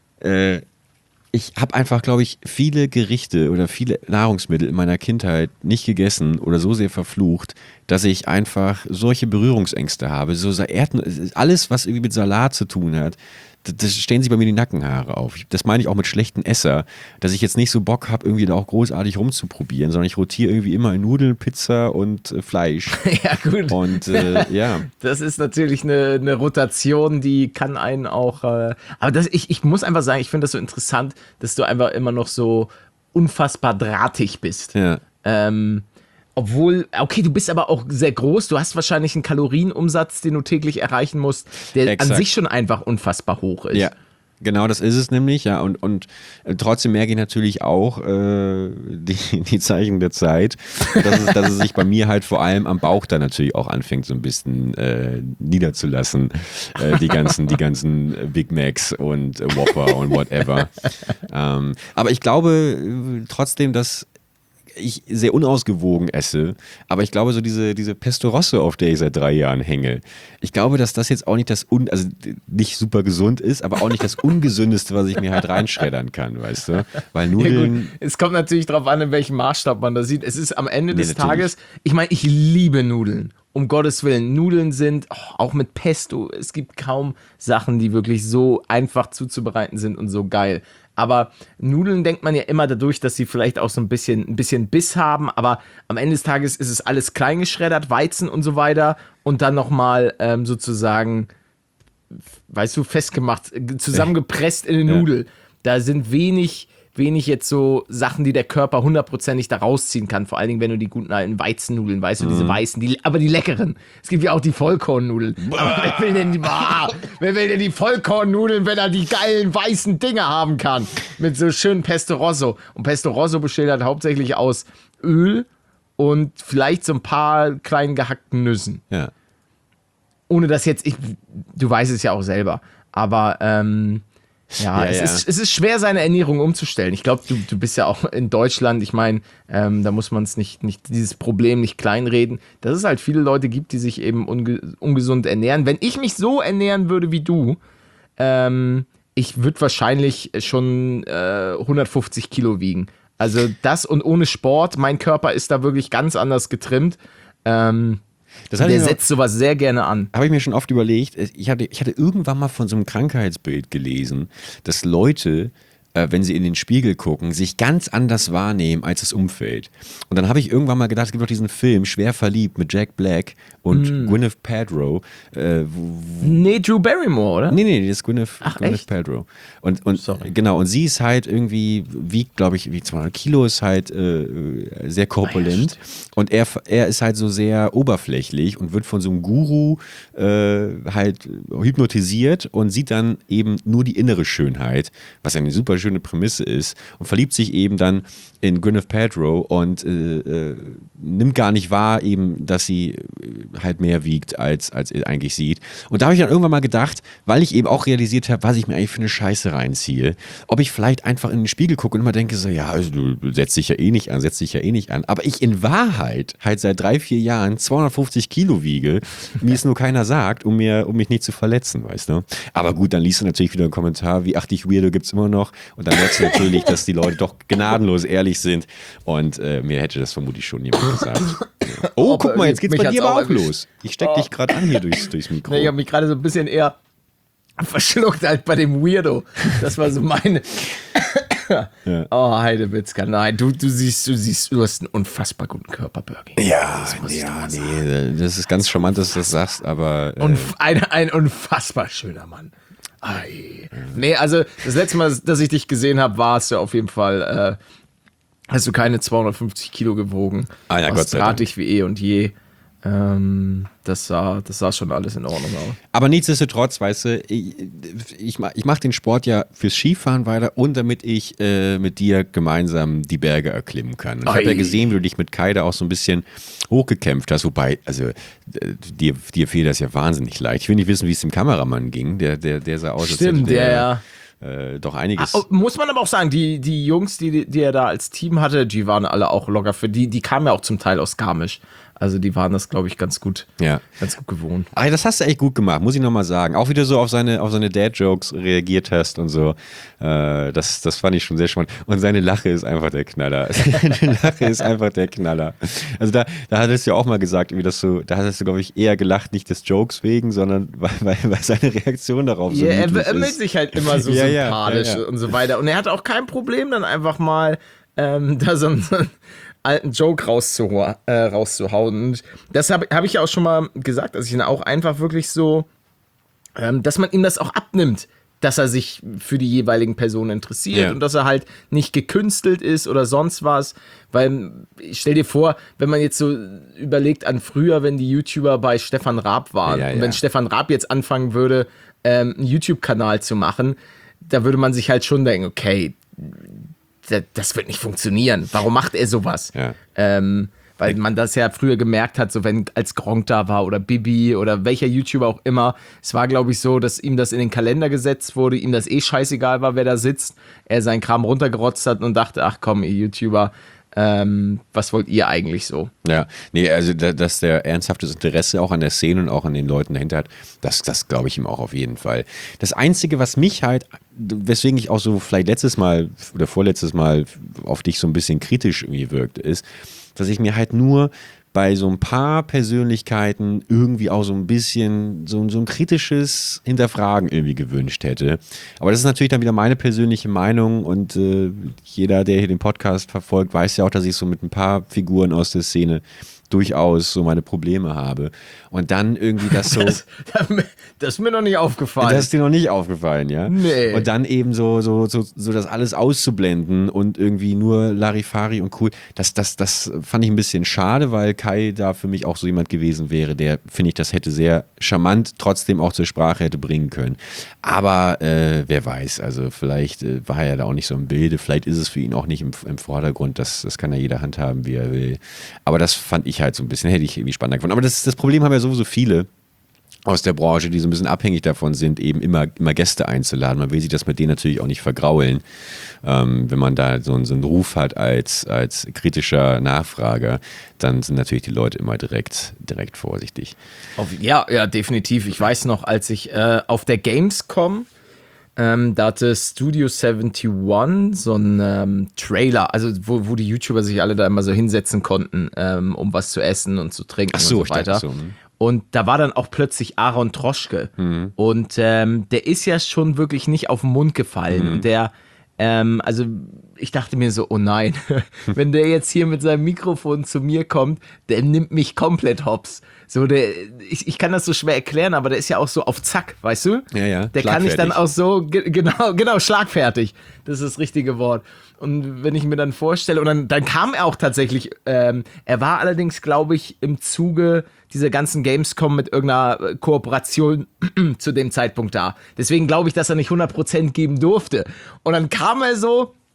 Ich habe einfach, glaube ich, viele Gerichte oder viele Nahrungsmittel in meiner Kindheit nicht gegessen oder so sehr verflucht, dass ich einfach solche Berührungsängste habe. So alles, was irgendwie mit Salat zu tun hat, das stellen sich bei mir die Nackenhaare auf. Das meine ich auch mit schlechten Esser, dass ich jetzt nicht so Bock habe, irgendwie da auch großartig rumzuprobieren, sondern ich rotiere irgendwie immer in Nudeln, Pizza und Fleisch. Ja, gut. Und ja. Das ist natürlich eine Rotation, die kann einen auch. Aber ich muss einfach sagen, ich finde das so interessant, dass du einfach immer noch so unfassbar drahtig bist. Ja. Obwohl, okay, du bist aber auch sehr groß, du hast wahrscheinlich einen Kalorienumsatz, den du täglich erreichen musst, der Exakt. an sich schon einfach unfassbar hoch ist. Ja, genau, das ist es nämlich, ja, und trotzdem merke ich natürlich auch die Zeichen der Zeit, dass es sich bei mir halt vor allem am Bauch dann natürlich auch anfängt, so ein bisschen niederzulassen, die ganzen Big Macs und Whopper und whatever. Aber ich glaube trotzdem, dass ich sehr unausgewogen esse, aber ich glaube so diese Pesto Rosso, auf der ich seit 3 Jahren hänge, ich glaube, dass das jetzt auch nicht also nicht super gesund ist, aber auch nicht das Ungesündeste, was ich mir halt reinschreddern kann, weißt du? Weil Nudeln... Ja, gut. Es kommt natürlich darauf an, in welchem Maßstab man das sieht. Es ist am Ende des Tages, ich meine, ich liebe Nudeln. Um Gottes Willen, Nudeln sind, auch mit Pesto, es gibt kaum Sachen, die wirklich so einfach zuzubereiten sind und so geil. Aber Nudeln denkt man ja immer dadurch, dass sie vielleicht auch so ein bisschen Biss haben, aber am Ende des Tages ist es alles klein geschreddert, Weizen und so weiter und dann nochmal sozusagen, weißt du, festgemacht, zusammengepresst in eine Nudel. Da sind wenig jetzt so Sachen, die der Körper 100%ig da rausziehen kann. Vor allen Dingen, wenn du die guten alten Weizennudeln, weißt du, diese weißen, aber die leckeren. Es gibt ja auch die Vollkornnudeln. Aber wer will denn die Vollkornnudeln, wenn er die geilen weißen Dinge haben kann? Mit so schönen Pesto Rosso. Und Pesto Rosso besteht halt hauptsächlich aus Öl und vielleicht so ein paar kleinen gehackten Nüssen. Ja. Ohne dass jetzt, du weißt es ja auch selber, aber es ist schwer, seine Ernährung umzustellen. Ich glaube, du bist ja auch in Deutschland, ich meine, da muss man es nicht dieses Problem nicht kleinreden, dass es halt viele Leute gibt, die sich eben ungesund ernähren. Wenn ich mich so ernähren würde wie du, ich würde wahrscheinlich schon 150 Kilo wiegen. Also das und ohne Sport, mein Körper ist da wirklich ganz anders getrimmt. Der setzt sowas sehr gerne an. Habe ich mir schon oft überlegt. Ich hatte irgendwann mal von so einem Krankheitsbild gelesen, dass Leute, wenn sie in den Spiegel gucken, sich ganz anders wahrnehmen als das Umfeld. Und dann habe ich irgendwann mal gedacht, es gibt doch diesen Film Schwer verliebt mit Jack Black und Gwyneth Paltrow. Nee, Drew Barrymore, oder? Nee, das ist Gwyneth echt? Paltrow. Und genau, und sie ist halt irgendwie, wiegt, glaube ich, wie 200 Kilo, ist halt sehr korpulent. Und er ist halt so sehr oberflächlich und wird von so einem Guru halt hypnotisiert und sieht dann eben nur die innere Schönheit, was eine super schöne Prämisse ist, und verliebt sich eben dann in Gwyneth Paltrow und nimmt gar nicht wahr eben, dass sie halt mehr wiegt, als er eigentlich sieht. Und da habe ich dann irgendwann mal gedacht, weil ich eben auch realisiert habe, was ich mir eigentlich für eine Scheiße reinziehe, ob ich vielleicht einfach in den Spiegel gucke und immer denke so, ja, also du setzt dich ja eh nicht an, aber ich in Wahrheit halt seit 3-4 Jahren 250 Kilo wiege, mir es nur keiner sagt, um mich nicht zu verletzen, weißt du. Aber gut, dann liest du natürlich wieder einen Kommentar, wie ach, dich Weirdo gibt's immer noch, und dann merkst du natürlich, dass die Leute doch gnadenlos ehrlich sind, und mir hätte das vermutlich schon jemand gesagt. Oh, guck mal, jetzt geht's bei dir aber auch los. Ich steck dich gerade an hier durchs Mikro. Nee, ich habe mich gerade so ein bisschen eher verschluckt halt bei dem Weirdo. Das war so meine... Ja. Oh, Heidewitzka, nein, du hast einen unfassbar guten Körper, Birgi. Ja, nee, das ist ganz charmant, dass du das sagst, aber... Ein unfassbar schöner Mann. Nee, also das letzte Mal, dass ich dich gesehen habe, warst du auf jeden Fall, hast du keine 250 Kilo gewogen. Ja, Gott sei Dank. Drahtig wie eh und je. Das sah schon alles in Ordnung aus. Aber nichtsdestotrotz, weißt du, ich mach den Sport ja fürs Skifahren weiter und damit ich mit dir gemeinsam die Berge erklimmen kann. Und ich habe ja gesehen, wie du dich mit Kai da auch so ein bisschen hochgekämpft hast, wobei, also dir fehlt das ja wahnsinnig leicht. Ich will nicht wissen, wie es dem Kameramann ging, der sah aus, als hätte der doch einiges. Muss man aber auch sagen, die Jungs, die er da als Team hatte, die waren alle auch locker für die kamen ja auch zum Teil aus Garmisch. Also die waren das, glaube ich, ganz gut gewohnt. Ach, das hast du echt gut gemacht, muss ich nochmal sagen. Auch wie du so auf seine Dad-Jokes reagiert hast und so. Das fand ich schon sehr spannend. Und seine Lache ist einfach der Knaller. Also da hattest du ja auch mal gesagt, da hattest du, glaube ich, eher gelacht, nicht des Jokes wegen, sondern weil seine Reaktion darauf so er meldet sich halt immer so sympathisch und so weiter. Und er hat auch kein Problem, dann einfach mal da so einen alten Joke rauszuhauen. Und das hab ich ja auch schon mal gesagt, dass ich ihn auch einfach wirklich so, dass man ihm das auch abnimmt, dass er sich für die jeweiligen Personen interessiert und dass er halt nicht gekünstelt ist oder sonst was. Weil, stell dir vor, wenn man jetzt so überlegt an früher, wenn die YouTuber bei Stefan Raab waren und wenn Stefan Raab jetzt anfangen würde, einen YouTube-Kanal zu machen, da würde man sich halt schon denken, okay, das wird nicht funktionieren. Warum macht er sowas? Ja. Weil man das ja früher gemerkt hat, so wenn als Gronkh da war oder Bibi oder welcher YouTuber auch immer. Es war, glaube ich, so, dass ihm das in den Kalender gesetzt wurde, ihm das scheißegal war, wer da sitzt. Er seinen Kram runtergerotzt hat und dachte, ach komm, ihr YouTuber, was wollt ihr eigentlich so? Ja, nee, also dass der ernsthaftes Interesse auch an der Szene und auch an den Leuten dahinter hat, das glaube ich ihm auch auf jeden Fall. Das Einzige, was mich halt, weswegen ich auch so vielleicht letztes Mal oder vorletztes Mal auf dich so ein bisschen kritisch irgendwie wirkte, ist, dass ich mir halt nur bei so ein paar Persönlichkeiten irgendwie auch so ein bisschen so ein kritisches Hinterfragen irgendwie gewünscht hätte. Aber das ist natürlich dann wieder meine persönliche Meinung und jeder, der hier den Podcast verfolgt, weiß ja auch, dass ich so mit ein paar Figuren aus der Szene durchaus so meine Probleme habe. Und dann irgendwie das so... Das ist mir noch nicht aufgefallen. Das ist dir noch nicht aufgefallen, ja? Nee. Und dann eben so das alles auszublenden und irgendwie nur Larifari und cool. Das fand ich ein bisschen schade, weil Kai da für mich auch so jemand gewesen wäre, der, finde ich, das hätte sehr charmant trotzdem auch zur Sprache hätte bringen können. Aber wer weiß, also vielleicht war er da auch nicht so im Bilde, vielleicht ist es für ihn auch nicht im Vordergrund, das kann ja jeder handhaben, wie er will. Aber das fand ich halt so ein bisschen, hätte ich irgendwie spannender gefunden. Aber das Problem haben ja sowieso viele aus der Branche, die so ein bisschen abhängig davon sind, eben immer Gäste einzuladen. Man will sich das mit denen natürlich auch nicht vergraulen, wenn man da so einen Ruf hat als kritischer Nachfrager, dann sind natürlich die Leute immer direkt vorsichtig. Ja, definitiv. Ich weiß noch, als ich auf der Gamescom, da hatte Studio 71 so einen Trailer, also wo die YouTuber sich alle da immer so hinsetzen konnten, um was zu essen und zu trinken und so weiter. Und da war dann auch plötzlich Aaron Troschke. Mhm. Und der ist ja schon wirklich nicht auf den Mund gefallen. Mhm. Und der, also ich dachte mir so, oh nein, wenn der jetzt hier mit seinem Mikrofon zu mir kommt, der nimmt mich komplett hops. So, ich kann das so schwer erklären, aber der ist ja auch so auf Zack, weißt du? Ja. Der kann ich dann auch so, genau, schlagfertig. Das ist das richtige Wort. Und wenn ich mir dann vorstelle, und dann kam er auch tatsächlich, er war allerdings, glaube ich, im Zuge dieser ganzen Gamescom mit irgendeiner Kooperation zu dem Zeitpunkt da. Deswegen glaube ich, dass er nicht 100% geben durfte. Und dann kam er so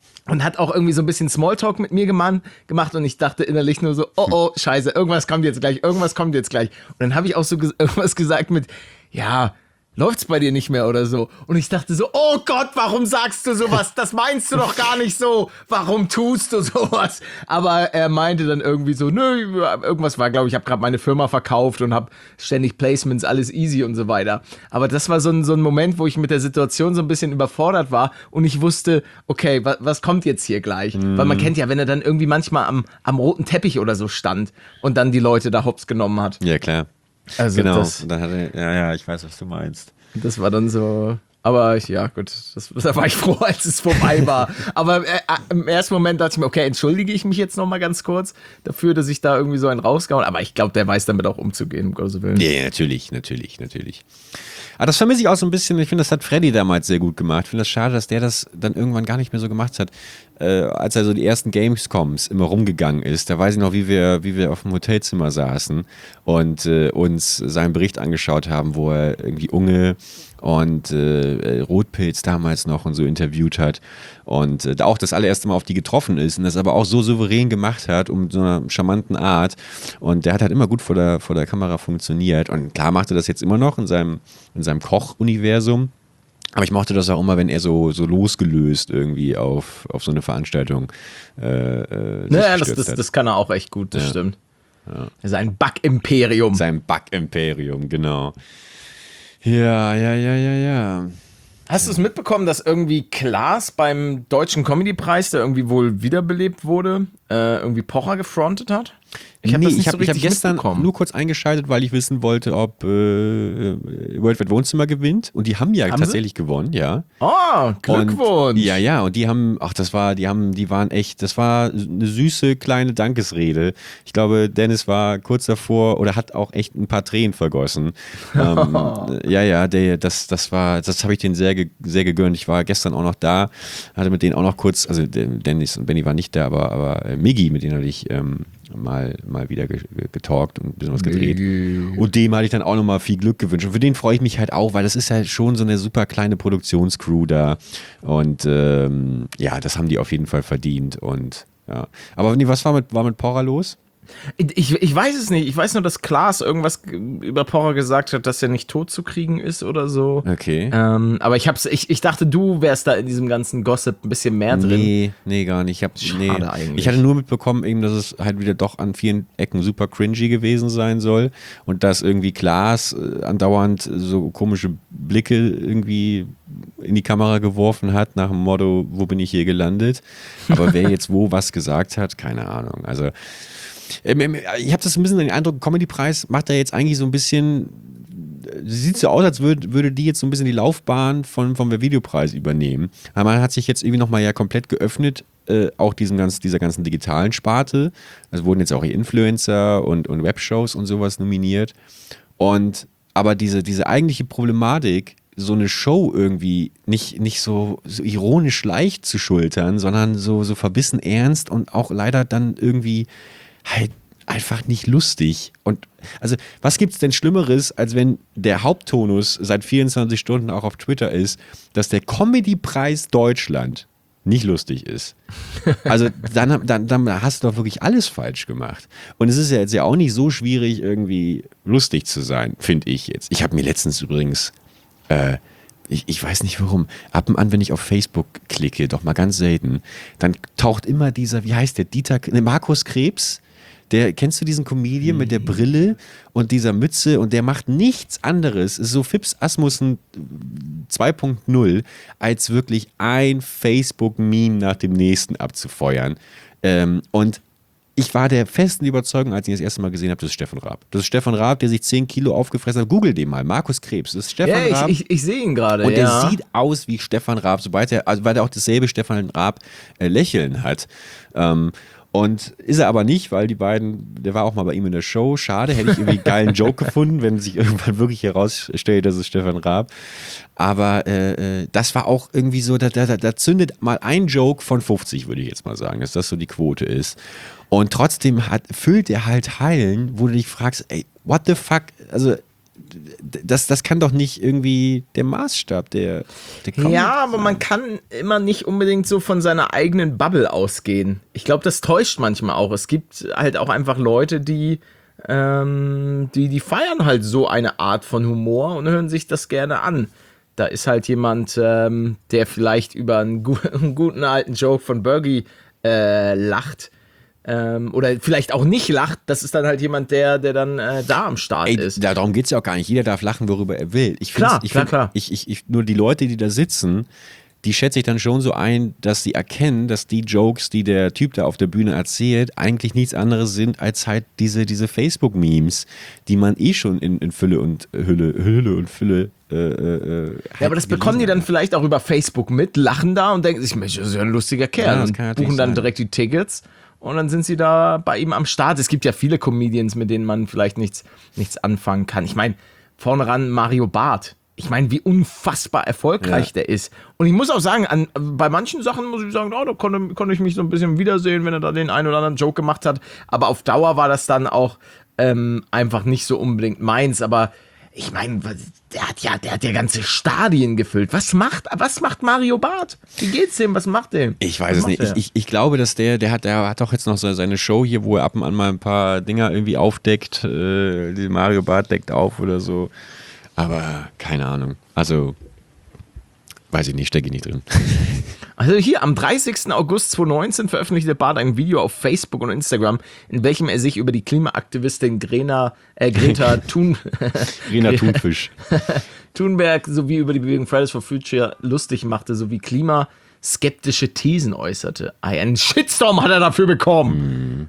Und hat auch irgendwie so ein bisschen Smalltalk mit mir gemacht und ich dachte innerlich nur so, oh, scheiße, irgendwas kommt jetzt gleich. Und dann habe ich auch so irgendwas gesagt mit, ja, läuft's bei dir nicht mehr oder so. Und ich dachte so, oh Gott, warum sagst du sowas? Das meinst du doch gar nicht so. Warum tust du sowas? Aber er meinte dann irgendwie so, nö, irgendwas war, glaube ich, habe gerade meine Firma verkauft und habe ständig Placements, alles easy und so weiter. Aber das war so ein Moment, wo ich mit der Situation so ein bisschen überfordert war und ich wusste, okay, was kommt jetzt hier gleich? Weil man kennt ja, wenn er dann irgendwie manchmal am roten Teppich oder so stand und dann die Leute da hops genommen hat. Ja, klar. Also Genau, und dann hat er, ich weiß, was du meinst. Das war dann so, aber ja, gut, da war ich froh, als es vorbei war. Aber im ersten Moment dachte ich mir, okay, entschuldige ich mich jetzt nochmal ganz kurz dafür, dass ich da irgendwie so einen rausgehauen habe. Aber ich glaube, der weiß damit auch umzugehen, um Gottes Willen. Ja, natürlich. Aber das vermisse ich auch so ein bisschen. Ich finde, das hat Freddy damals sehr gut gemacht. Ich finde das schade, dass der das dann irgendwann gar nicht mehr so gemacht hat. Als er so die ersten Gamescoms immer rumgegangen ist, da weiß ich noch, wie wir auf dem Hotelzimmer saßen und uns seinen Bericht angeschaut haben, wo er irgendwie Unge und Rotpilz damals noch und so interviewt hat und auch das allererste Mal auf die getroffen ist und das aber auch so souverän gemacht hat, um so einer charmanten Art, und der hat halt immer gut vor der Kamera funktioniert und klar macht er das jetzt immer noch in seinem Koch-Universum. Aber ich mochte das auch immer, wenn er so losgelöst irgendwie auf so eine Veranstaltung naja, das kann er auch echt gut, das stimmt. Ja. Sein Back-Imperium. Sein Back-Imperium, genau. Ja. Hast du es mitbekommen, dass irgendwie Klaas beim Deutschen Comedy-Preis, der irgendwie wohl wiederbelebt wurde, irgendwie Pocher gefrontet hat? Ich habe gestern nur kurz eingeschaltet, weil ich wissen wollte, ob World Wide Wohnzimmer gewinnt. Und die haben tatsächlich gewonnen, ja. Oh, Glückwunsch. Und, ja. Und die haben, das war eine süße kleine Dankesrede. Ich glaube, Dennis war kurz davor oder hat auch echt ein paar Tränen vergossen. Das habe ich denen sehr gegönnt. Ich war gestern auch noch da, hatte mit denen auch noch kurz, also Dennis und Benny waren nicht da, aber Miggi, mit denen hatte ich mal wieder getalkt und ein bisschen was gedreht. Und dem hatte ich dann auch nochmal viel Glück gewünscht. Und für den freue ich mich halt auch, weil das ist halt schon so eine super kleine Produktionscrew da. Und das haben die auf jeden Fall verdient. Und ja. Aber was war mit Pocher los? Ich weiß es nicht. Ich weiß nur, dass Klaas irgendwas über Pocher gesagt hat, dass er nicht tot zu kriegen ist oder so. Okay. Aber ich dachte, du wärst da in diesem ganzen Gossip ein bisschen mehr drin. Nee, gar nicht. Schade eigentlich. Ich hatte nur mitbekommen, eben, dass es halt wieder doch an vielen Ecken super cringy gewesen sein soll und dass irgendwie Klaas andauernd so komische Blicke irgendwie in die Kamera geworfen hat nach dem Motto, wo bin ich hier gelandet? Aber wer jetzt wo was gesagt hat, keine Ahnung. Also ich habe das ein bisschen den Eindruck, Comedy-Preis macht da jetzt eigentlich so ein bisschen, sieht so aus, als würde die jetzt so ein bisschen die Laufbahn vom Videopreis übernehmen. Aber man hat sich jetzt irgendwie nochmal komplett geöffnet, auch dieser ganzen digitalen Sparte. Also wurden jetzt auch Influencer und Webshows und sowas nominiert. Aber diese eigentliche Problematik, so eine Show irgendwie nicht so ironisch leicht zu schultern, sondern so verbissen ernst und auch leider dann irgendwie halt einfach nicht lustig. Und also, was gibt's denn Schlimmeres, als wenn der Haupttonus seit 24 Stunden auch auf Twitter ist, dass der Comedy-Preis Deutschland nicht lustig ist. Also dann hast du doch wirklich alles falsch gemacht. Und es ist ja jetzt auch nicht so schwierig, irgendwie lustig zu sein, finde ich jetzt. Ich habe mir letztens übrigens ich weiß nicht warum, ab und an, wenn ich auf Facebook klicke, doch mal ganz selten, dann taucht immer dieser, wie heißt der, Markus Krebs, kennst du diesen Comedian mit der Brille und dieser Mütze, und der macht nichts anderes, ist so Fips Asmussen 2.0, als wirklich ein Facebook-Meme nach dem nächsten abzufeuern. Und ich war der festen Überzeugung, als ich ihn das erste Mal gesehen habe, das ist Stefan Raab. Das ist Stefan Raab, der sich 10 Kilo aufgefressen hat. Google den mal, Markus Krebs. Das ist Stefan Raab. Ich sehe ihn gerade. Und der sieht aus wie Stefan Raab, weil er auch dasselbe Stefan Raab Lächeln hat. Und ist er aber nicht, weil die beiden, der war auch mal bei ihm in der Show. Schade, hätte ich irgendwie einen geilen Joke gefunden, wenn sich irgendwann wirklich herausstellt, das ist Stefan Raab. Aber das war auch irgendwie so, da zündet mal ein Joke von 50, würde ich jetzt mal sagen, dass das so die Quote ist. Und trotzdem füllt er halt Hallen, wo du dich fragst, ey, what the fuck? Also das kann doch nicht irgendwie der Maßstab der Comedy Ja, aber sein. man kann immer nicht unbedingt so von seiner eigenen Bubble ausgehen. Ich glaube, das täuscht manchmal auch. Es gibt halt auch einfach Leute, die feiern halt so eine Art von Humor und hören sich das gerne an. Da ist halt jemand, der vielleicht über einen guten alten Joke von Bergie lacht. Oder vielleicht auch nicht lacht. Das ist dann halt jemand, der dann da am Start ist. Darum geht es ja auch gar nicht. Jeder darf lachen, worüber er will. Klar. Nur die Leute, die da sitzen, die schätze ich dann schon so ein, dass sie erkennen, dass die Jokes, die der Typ da auf der Bühne erzählt, eigentlich nichts anderes sind als halt diese Facebook-Memes, die man schon in Fülle und Fülle Ja, aber das bekommen die dann vielleicht auch über Facebook mit, lachen da und denken sich, Mensch, das ist ja ein lustiger Kerl. Ja, das und kann natürlich buchen dann sein. direkt die Tickets und dann sind sie da bei ihm am Start. Es gibt ja viele Comedians, mit denen man vielleicht nichts anfangen kann. Ich meine, vorne ran Mario Barth. Ich meine, wie unfassbar erfolgreich der ist. Und ich muss auch sagen, bei manchen Sachen muss ich sagen, da konnte ich mich so ein bisschen wiedersehen, wenn er da den einen oder anderen Joke gemacht hat. Aber auf Dauer war das dann auch einfach nicht so unbedingt meins. Aber ich meine, der hat ja ganze Stadien gefüllt. Was macht Mario Barth? Wie geht's dem? Was macht der? Ich weiß es nicht. Ich glaube, dass der hat doch jetzt noch seine Show hier, wo er ab und an mal ein paar Dinger irgendwie aufdeckt. Die Mario Barth deckt auf oder so. Aber keine Ahnung. Also, weiß ich nicht, stecke ich nicht drin. Also hier, am 30. August 2019 veröffentlichte Barth ein Video auf Facebook und Instagram, in welchem er sich über die Klimaaktivistin Greta Thunfisch. Thunberg sowie über die Bewegung Fridays for Future lustig machte, sowie klimaskeptische Thesen äußerte. Einen Shitstorm hat er dafür bekommen.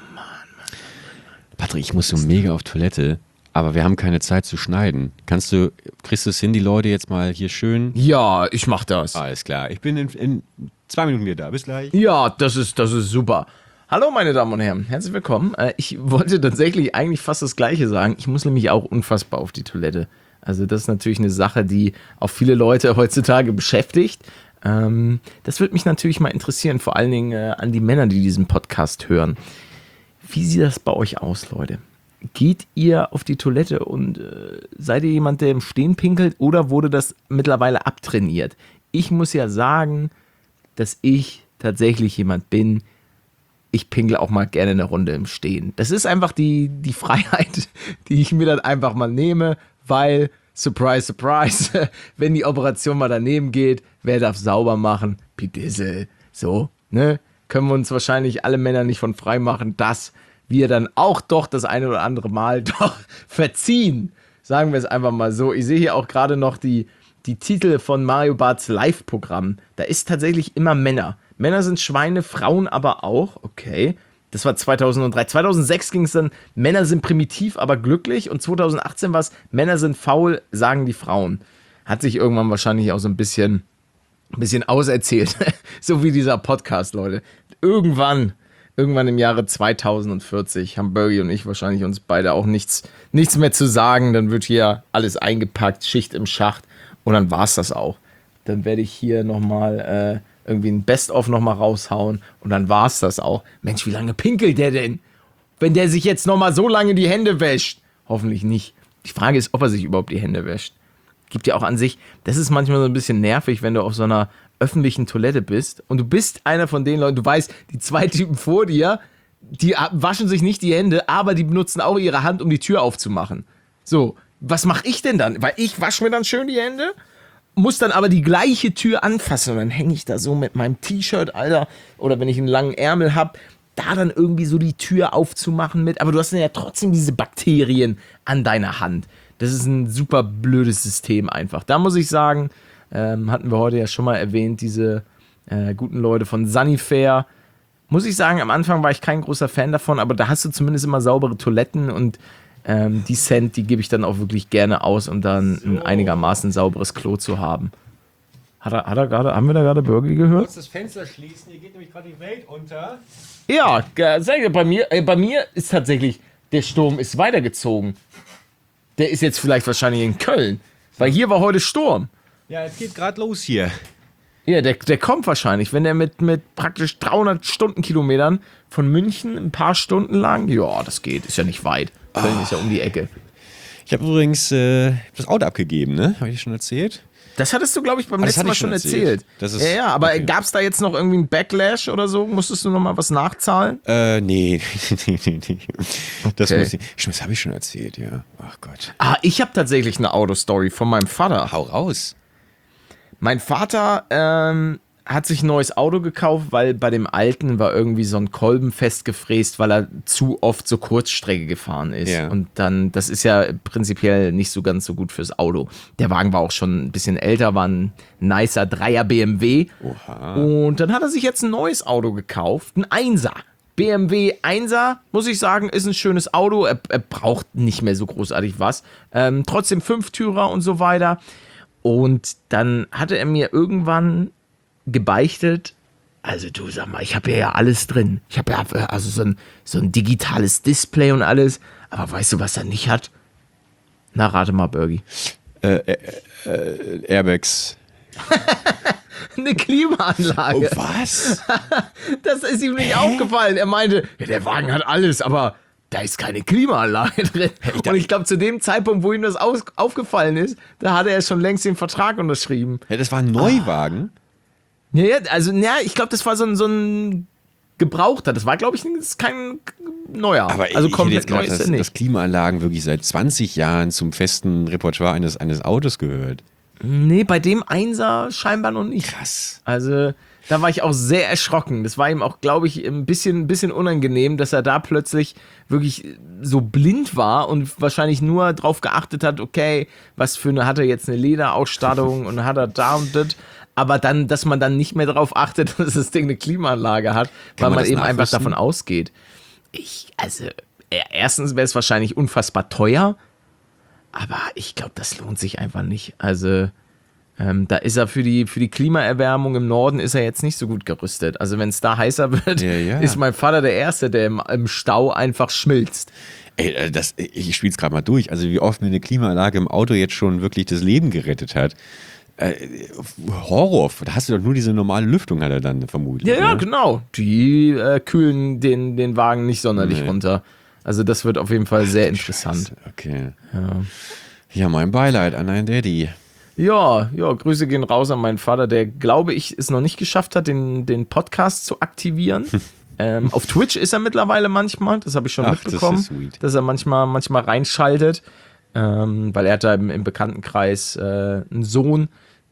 Patrick, ich muss so mega auf Toilette, aber wir haben keine Zeit zu schneiden. Kriegst du es hin, die Leute jetzt mal hier schön? Ja, ich mach das. Alles klar, ich bin in 2 Minuten wieder da. Bis gleich. Ja, das ist super. Hallo meine Damen und Herren, herzlich willkommen. Ich wollte tatsächlich eigentlich fast das Gleiche sagen. Ich muss nämlich auch unfassbar auf die Toilette. Also das ist natürlich eine Sache, die auch viele Leute heutzutage beschäftigt. Das würde mich natürlich mal interessieren, vor allen Dingen an die Männer, die diesen Podcast hören. Wie sieht das bei euch aus, Leute? Geht ihr auf die Toilette und seid ihr jemand, der im Stehen pinkelt, oder wurde das mittlerweile abtrainiert? Ich muss ja sagen, dass ich tatsächlich jemand bin, ich pinkel auch mal gerne eine Runde im Stehen. Das ist einfach die Freiheit, die ich mir dann einfach mal nehme, weil, surprise, surprise, wenn die Operation mal daneben geht, wer darf sauber machen? Bitte, so, ne? Können wir uns wahrscheinlich alle Männer nicht von frei machen, dass wir dann auch doch das eine oder andere Mal doch verziehen. Sagen wir es einfach mal so. Ich sehe hier auch gerade noch die Titel von Mario Barths Live-Programm. Da ist tatsächlich immer Männer. Männer sind Schweine, Frauen aber auch. Okay, das war 2003. 2006 ging es dann, Männer sind primitiv, aber glücklich. Und 2018 war es, Männer sind faul, sagen die Frauen. Hat sich irgendwann wahrscheinlich auch so ein bisschen auserzählt. So wie dieser Podcast, Leute. Irgendwann im Jahre 2040 haben Bergie und ich wahrscheinlich uns beide auch nichts mehr zu sagen. Dann wird hier alles eingepackt, Schicht im Schacht, und dann war's das auch. Dann werde ich hier nochmal irgendwie ein Best-of nochmal raushauen und dann war's das auch. Mensch, wie lange pinkelt der denn? Wenn der sich jetzt nochmal so lange die Hände wäscht. Hoffentlich nicht. Die Frage ist, ob er sich überhaupt die Hände wäscht. Gibt ja auch an sich, das ist manchmal so ein bisschen nervig, wenn du auf so einer öffentlichen Toilette bist und du bist einer von den Leuten, du weißt, die 2 Typen vor dir, die waschen sich nicht die Hände, aber die benutzen auch ihre Hand, um die Tür aufzumachen. So, was mache ich denn dann? Weil ich wasche mir dann schön die Hände, muss dann aber die gleiche Tür anfassen und dann hänge ich da so mit meinem T-Shirt, Alter, oder wenn ich einen langen Ärmel habe, da dann irgendwie so die Tür aufzumachen mit, aber du hast ja trotzdem diese Bakterien an deiner Hand. Das ist ein super blödes System einfach. Da muss ich sagen, hatten wir heute ja schon mal erwähnt, diese guten Leute von Sunnyfair. Muss ich sagen, am Anfang war ich kein großer Fan davon, aber da hast du zumindest immer saubere Toiletten und die Cent, die gebe ich dann auch wirklich gerne aus, um dann ein einigermaßen sauberes Klo zu haben. Haben wir da gerade Bergie gehört? Kurz das Fenster schließen, hier geht nämlich gerade die Welt unter. Ja, bei mir ist tatsächlich, der Sturm ist weitergezogen. Der ist jetzt vielleicht wahrscheinlich in Köln, weil hier war heute Sturm. Ja, es geht gerade los hier. Ja, der kommt wahrscheinlich, wenn der mit praktisch 300 Stundenkilometern von München ein paar Stunden lang, ja, das geht, ist ja nicht weit. Köln ist ja um die Ecke. Ich habe übrigens das Auto abgegeben, ne? Habe ich schon erzählt? Das hattest du, glaube ich, beim letzten Mal schon erzählt. Das ist, ja, aber okay. gab es da jetzt noch irgendwie einen Backlash oder so? Musstest du noch mal was nachzahlen? Nee. Das Okay. das habe ich schon erzählt, ja. Ach Gott. Ich habe tatsächlich eine Autostory von meinem Vater. Hau raus. Mein Vater hat sich ein neues Auto gekauft, weil bei dem alten war irgendwie so ein Kolben festgefräst, weil er zu oft so Kurzstrecke gefahren ist. Ja. Und dann, das ist ja prinzipiell nicht so ganz so gut fürs Auto. Der Wagen war auch schon ein bisschen älter, war ein nicer 3er BMW. Oha. Und dann hat er sich jetzt ein neues Auto gekauft, ein 1er. BMW 1er, muss ich sagen, ist ein schönes Auto. Er braucht nicht mehr so großartig was. Trotzdem 5-Türer und so weiter. Und dann hatte er mir irgendwann gebeichtet, also du, sag mal, ich habe ja alles drin. Ich habe ja also so ein digitales Display und alles. Aber weißt du, was er nicht hat? Na, rate mal, Bergi. Airbags. Eine Klimaanlage. Oh, was? Das ist ihm nicht aufgefallen. Er meinte, ja, der Wagen hat alles, aber da ist keine Klimaanlage drin. Und ich glaube, zu dem Zeitpunkt, wo ihm das aufgefallen ist, da hatte er schon längst den Vertrag unterschrieben. Ja, das war ein Neuwagen. Ja, also, ich glaube, das war so ein Gebrauchter. Das war, glaube ich, kein neuer. Aber also ich hätte komplett jetzt neu gedacht, ist er nicht. dass Klimaanlagen wirklich seit 20 Jahren zum festen Repertoire eines Autos gehört. Nee, bei dem 1er scheinbar noch nicht. Krass. Also, da war ich auch sehr erschrocken. Das war ihm auch, glaube ich, ein bisschen unangenehm, dass er da plötzlich wirklich so blind war und wahrscheinlich nur drauf geachtet hat, okay, hat er jetzt eine Lederausstattung und hat er da und das. Aber dann, dass man dann nicht mehr darauf achtet, dass das Ding eine Klimaanlage hat, weil man eben einfach davon ausgeht. Erstens wäre es wahrscheinlich unfassbar teuer, aber ich glaube, das lohnt sich einfach nicht. Also, da ist er für die Klimaerwärmung im Norden ist er jetzt nicht so gut gerüstet. Also, wenn es da heißer wird, ist mein Vater der Erste, der im Stau einfach schmilzt. Ey, ich spiele es gerade mal durch. Also, wie oft mir eine Klimaanlage im Auto jetzt schon wirklich das Leben gerettet hat. Horror, da hast du doch nur diese normale Lüftung, hat er dann vermutlich. Ja, genau. Die kühlen den Wagen nicht sonderlich runter. Also das wird auf jeden Fall sehr interessant. Scheiße. Okay. Ja, mein Beileid an deinen Daddy. Ja, Grüße gehen raus an meinen Vater, der, glaube ich, es noch nicht geschafft hat, den Podcast zu aktivieren. Auf Twitch ist er mittlerweile manchmal, das habe ich schon mitbekommen, das ist sweet. dass er manchmal reinschaltet, weil er hat da im Bekanntenkreis einen Sohn,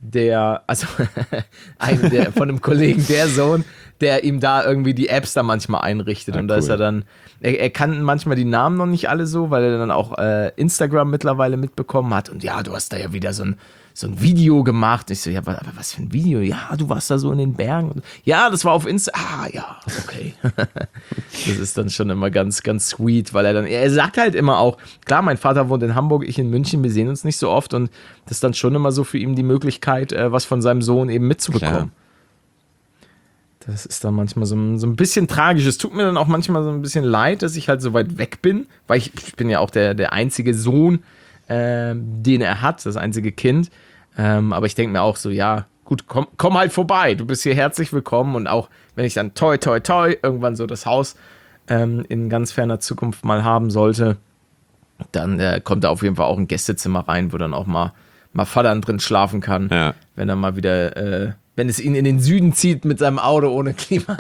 von einem Kollegen, der Sohn, der ihm da irgendwie die Apps da manchmal einrichtet. Und da ist er dann, er kann manchmal die Namen noch nicht alle so, weil er dann auch Instagram mittlerweile mitbekommen hat. Und ja, du hast da ja wieder so ein Video gemacht. Ich so, ja, aber was für ein Video? Ja, du warst da so in den Bergen. Ja, das war auf Insta. Ah, ja, okay. Das ist dann schon immer ganz, ganz sweet, weil er sagt halt immer auch, klar, mein Vater wohnt in Hamburg, ich in München, wir sehen uns nicht so oft und das ist dann schon immer so für ihn die Möglichkeit, was von seinem Sohn eben mitzubekommen. Klar. Das ist dann manchmal so ein bisschen tragisch. Es tut mir dann auch manchmal so ein bisschen leid, dass ich halt so weit weg bin, weil ich bin ja auch der einzige Sohn, den er hat, das einzige Kind. Aber ich denke mir auch so, ja, gut, komm halt vorbei. Du bist hier herzlich willkommen. Und auch wenn ich dann toi irgendwann so das Haus in ganz ferner Zukunft mal haben sollte, dann kommt da auf jeden Fall auch ein Gästezimmer rein, wo dann auch mal Vater drin schlafen kann, wenn er mal wieder, wenn es ihn in den Süden zieht mit seinem Auto ohne Klima.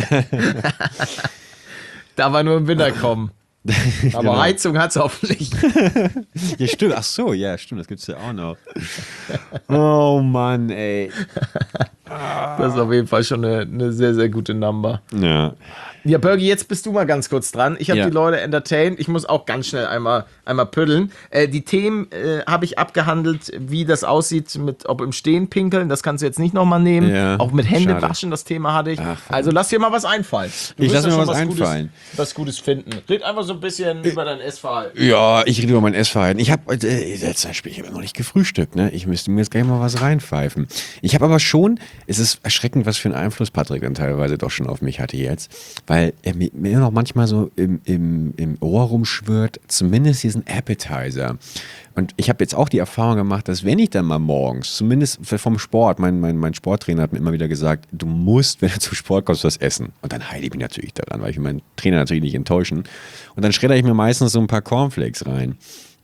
Darf er nur im Winter kommen. Aber genau. Heizung hat es hoffentlich. Ja, stimmt. Ach so, ja, stimmt. Das gibt es ja auch noch. Oh Mann, ey. Das ist auf jeden Fall schon eine sehr, sehr gute Number. Ja. Ja, Bergi, jetzt bist du mal ganz kurz dran. Ich habe die Leute entertained. Ich muss auch ganz schnell einmal püddeln. Die Themen habe ich abgehandelt, wie das aussieht, ob im Stehen pinkeln. Das kannst du jetzt nicht nochmal nehmen. Ja, auch mit Hände waschen, das Thema hatte ich. Ach, also lass dir mal was einfallen. Ich lass mir was einfallen. Was Gutes finden. Red einfach so ein bisschen über dein Essverhalten. Ja, ich rede über mein Essverhalten. Ich habe zum Beispiel, ich habe noch nicht gefrühstückt. Ne? Ich müsste mir jetzt gleich mal was reinpfeifen. Ich habe aber schon, es ist erschreckend, was für einen Einfluss Patrick dann teilweise doch schon auf mich hatte jetzt. Weil er mir noch manchmal so im Ohr rumschwirrt, zumindest diesen Appetizer. Und ich habe jetzt auch die Erfahrung gemacht, dass wenn ich dann mal morgens, zumindest vom Sport, mein Sporttrainer hat mir immer wieder gesagt, du musst, wenn du zum Sport kommst, was essen. Und dann heile ich mich natürlich daran, weil ich will meinen Trainer natürlich nicht enttäuschen. Und dann schredder ich mir meistens so ein paar Cornflakes rein.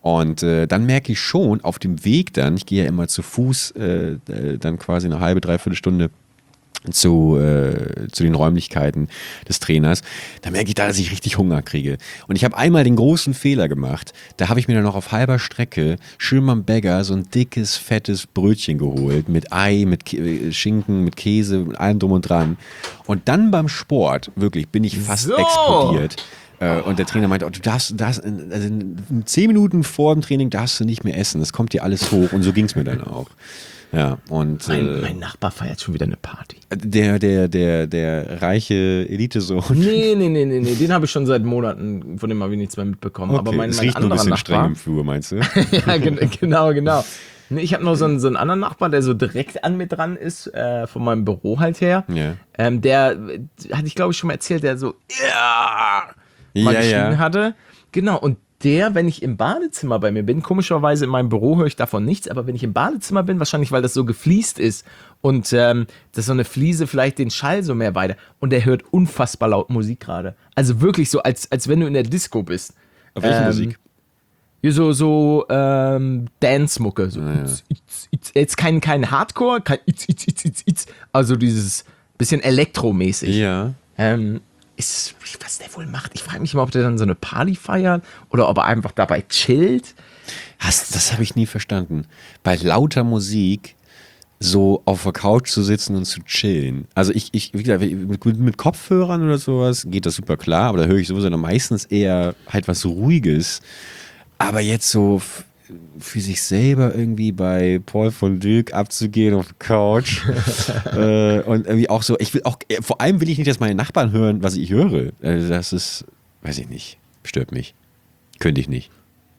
Und dann merke ich schon auf dem Weg dann, ich gehe ja immer zu Fuß, dann quasi eine halbe, dreiviertel Stunde zu den Räumlichkeiten des Trainers, da merke ich da, dass ich richtig Hunger kriege. Und ich habe einmal den großen Fehler gemacht, da habe ich mir dann noch auf halber Strecke schön beim Bäcker so ein dickes, fettes Brötchen geholt, mit Ei, mit Schinken, mit Käse, mit allem drum und dran. Und dann beim Sport, wirklich, bin ich fast explodiert. Und der Trainer meinte, du darfst, also 10 Minuten vor dem Training darfst du nicht mehr essen, das kommt dir alles hoch. Und so ging es mir dann auch. Ja, und mein Nachbar feiert schon wieder eine Party. Der reiche Elitesohn. Nee, den habe ich schon seit Monaten, von dem habe ich nichts mehr mitbekommen. Okay. Aber mein riecht nur ein bisschen streng im Flur, meinst du? Ja, genau. Nee, ich habe noch so einen anderen Nachbar, der so direkt an mir dran ist, von meinem Büro halt her. Ja. Der hatte ich, glaube ich, schon mal erzählt, der so mal geschrien hatte. Genau, und wenn ich im Badezimmer bei mir bin, komischerweise in meinem Büro höre ich davon nichts, aber wenn ich im Badezimmer bin, wahrscheinlich, weil das so gefliest ist und dass so eine Fliese vielleicht den Schall so mehr weiter, und der hört unfassbar laut Musik gerade. Also wirklich so, als wenn du in der Disco bist. Auf welche Musik? So Dance-Mucke. So. Ja. Jetzt kein Hardcore, kein also dieses bisschen elektromäßig. Ja. Was der wohl macht. Ich frage mich mal, ob der dann so eine Party feiert oder ob er einfach dabei chillt. Das habe ich nie verstanden. Bei lauter Musik so auf der Couch zu sitzen und zu chillen. Also wie gesagt, mit Kopfhörern oder sowas geht das super klar, aber da höre ich sowieso dann meistens eher halt was Ruhiges. Aber jetzt so für sich selber irgendwie bei Paul von Dyk abzugehen auf der Couch und irgendwie auch so, vor allem will ich nicht, dass meine Nachbarn hören, was ich höre. Also das ist, weiß ich nicht, stört mich. Könnte ich nicht.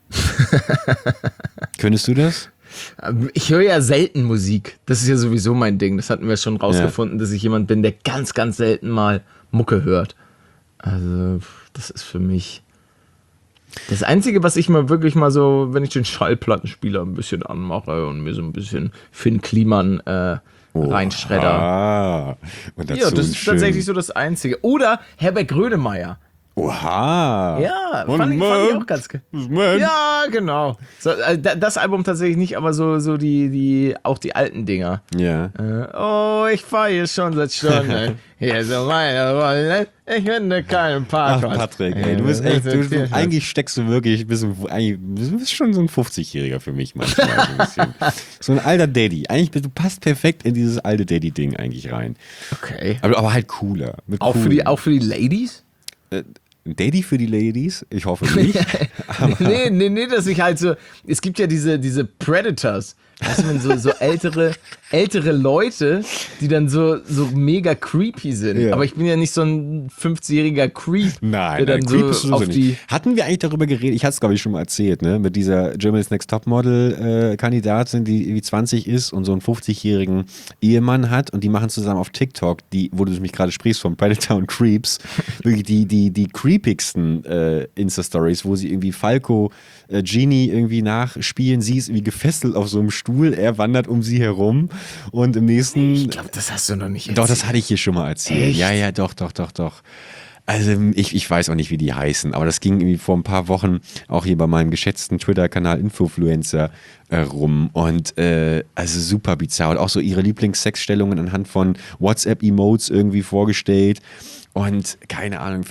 Könntest du das? Ich höre ja selten Musik. Das ist ja sowieso mein Ding. Das hatten wir schon rausgefunden, dass ich jemand bin, der ganz, ganz selten mal Mucke hört. Also das ist für mich das Einzige, was ich mal wirklich mal so, wenn ich den Schallplattenspieler ein bisschen anmache und mir so ein bisschen Finn Kliman reinschredder. Und ja, das ist tatsächlich so das Einzige. Oder Herbert Grönemeyer. Oha. Ja, fand ich auch ganz geil. Ja, genau. So, das Album tatsächlich nicht, aber so auch die alten Dinger. Ja. Ich fahre hier schon seit Stunden. Hier ist meine Rolle. Ich finde keinen Parkplatz. Ach, Patrick, ey, du bist echt, eigentlich steckst du wirklich, du bist schon so ein 50-Jähriger für mich manchmal. So ein bisschen. So ein alter Daddy. Eigentlich, du passt perfekt in dieses alte Daddy-Ding eigentlich rein. Okay. Aber halt cooler. Auch für die Ladies? Daddy für die Ladies? Ich hoffe nicht. Nee, dass ich halt so, es gibt ja diese Predators, weißt du, wenn so ältere Leute, die dann so mega creepy sind. Ja. Aber ich bin ja nicht so ein 50-jähriger Creep. Nein, der dann Creep so auf die. Hatten wir eigentlich darüber geredet? Ich hatte es, glaube ich, schon mal erzählt, ne? Mit dieser Germany's Next Topmodel-Kandidatin, die irgendwie 20 ist und so einen 50-jährigen Ehemann hat, und die machen zusammen auf TikTok, wo du mich gerade sprichst, von Predator und Creeps, wirklich die creepigsten Insta-Stories, wo sie irgendwie Falco Genie irgendwie nachspielen. Sie ist irgendwie gefesselt auf so einem Stuhl, er wandert um sie herum und im nächsten... Ich glaube, das hast du noch nicht erzählt. Doch, das hatte ich hier schon mal erzählt. Echt? Ja, doch. Also ich weiß auch nicht, wie die heißen, aber das ging irgendwie vor ein paar Wochen auch hier bei meinem geschätzten Twitter-Kanal Influencer rum, und also super bizarr, und auch so ihre Lieblingssexstellungen anhand von WhatsApp-Emotes irgendwie vorgestellt. Und keine Ahnung,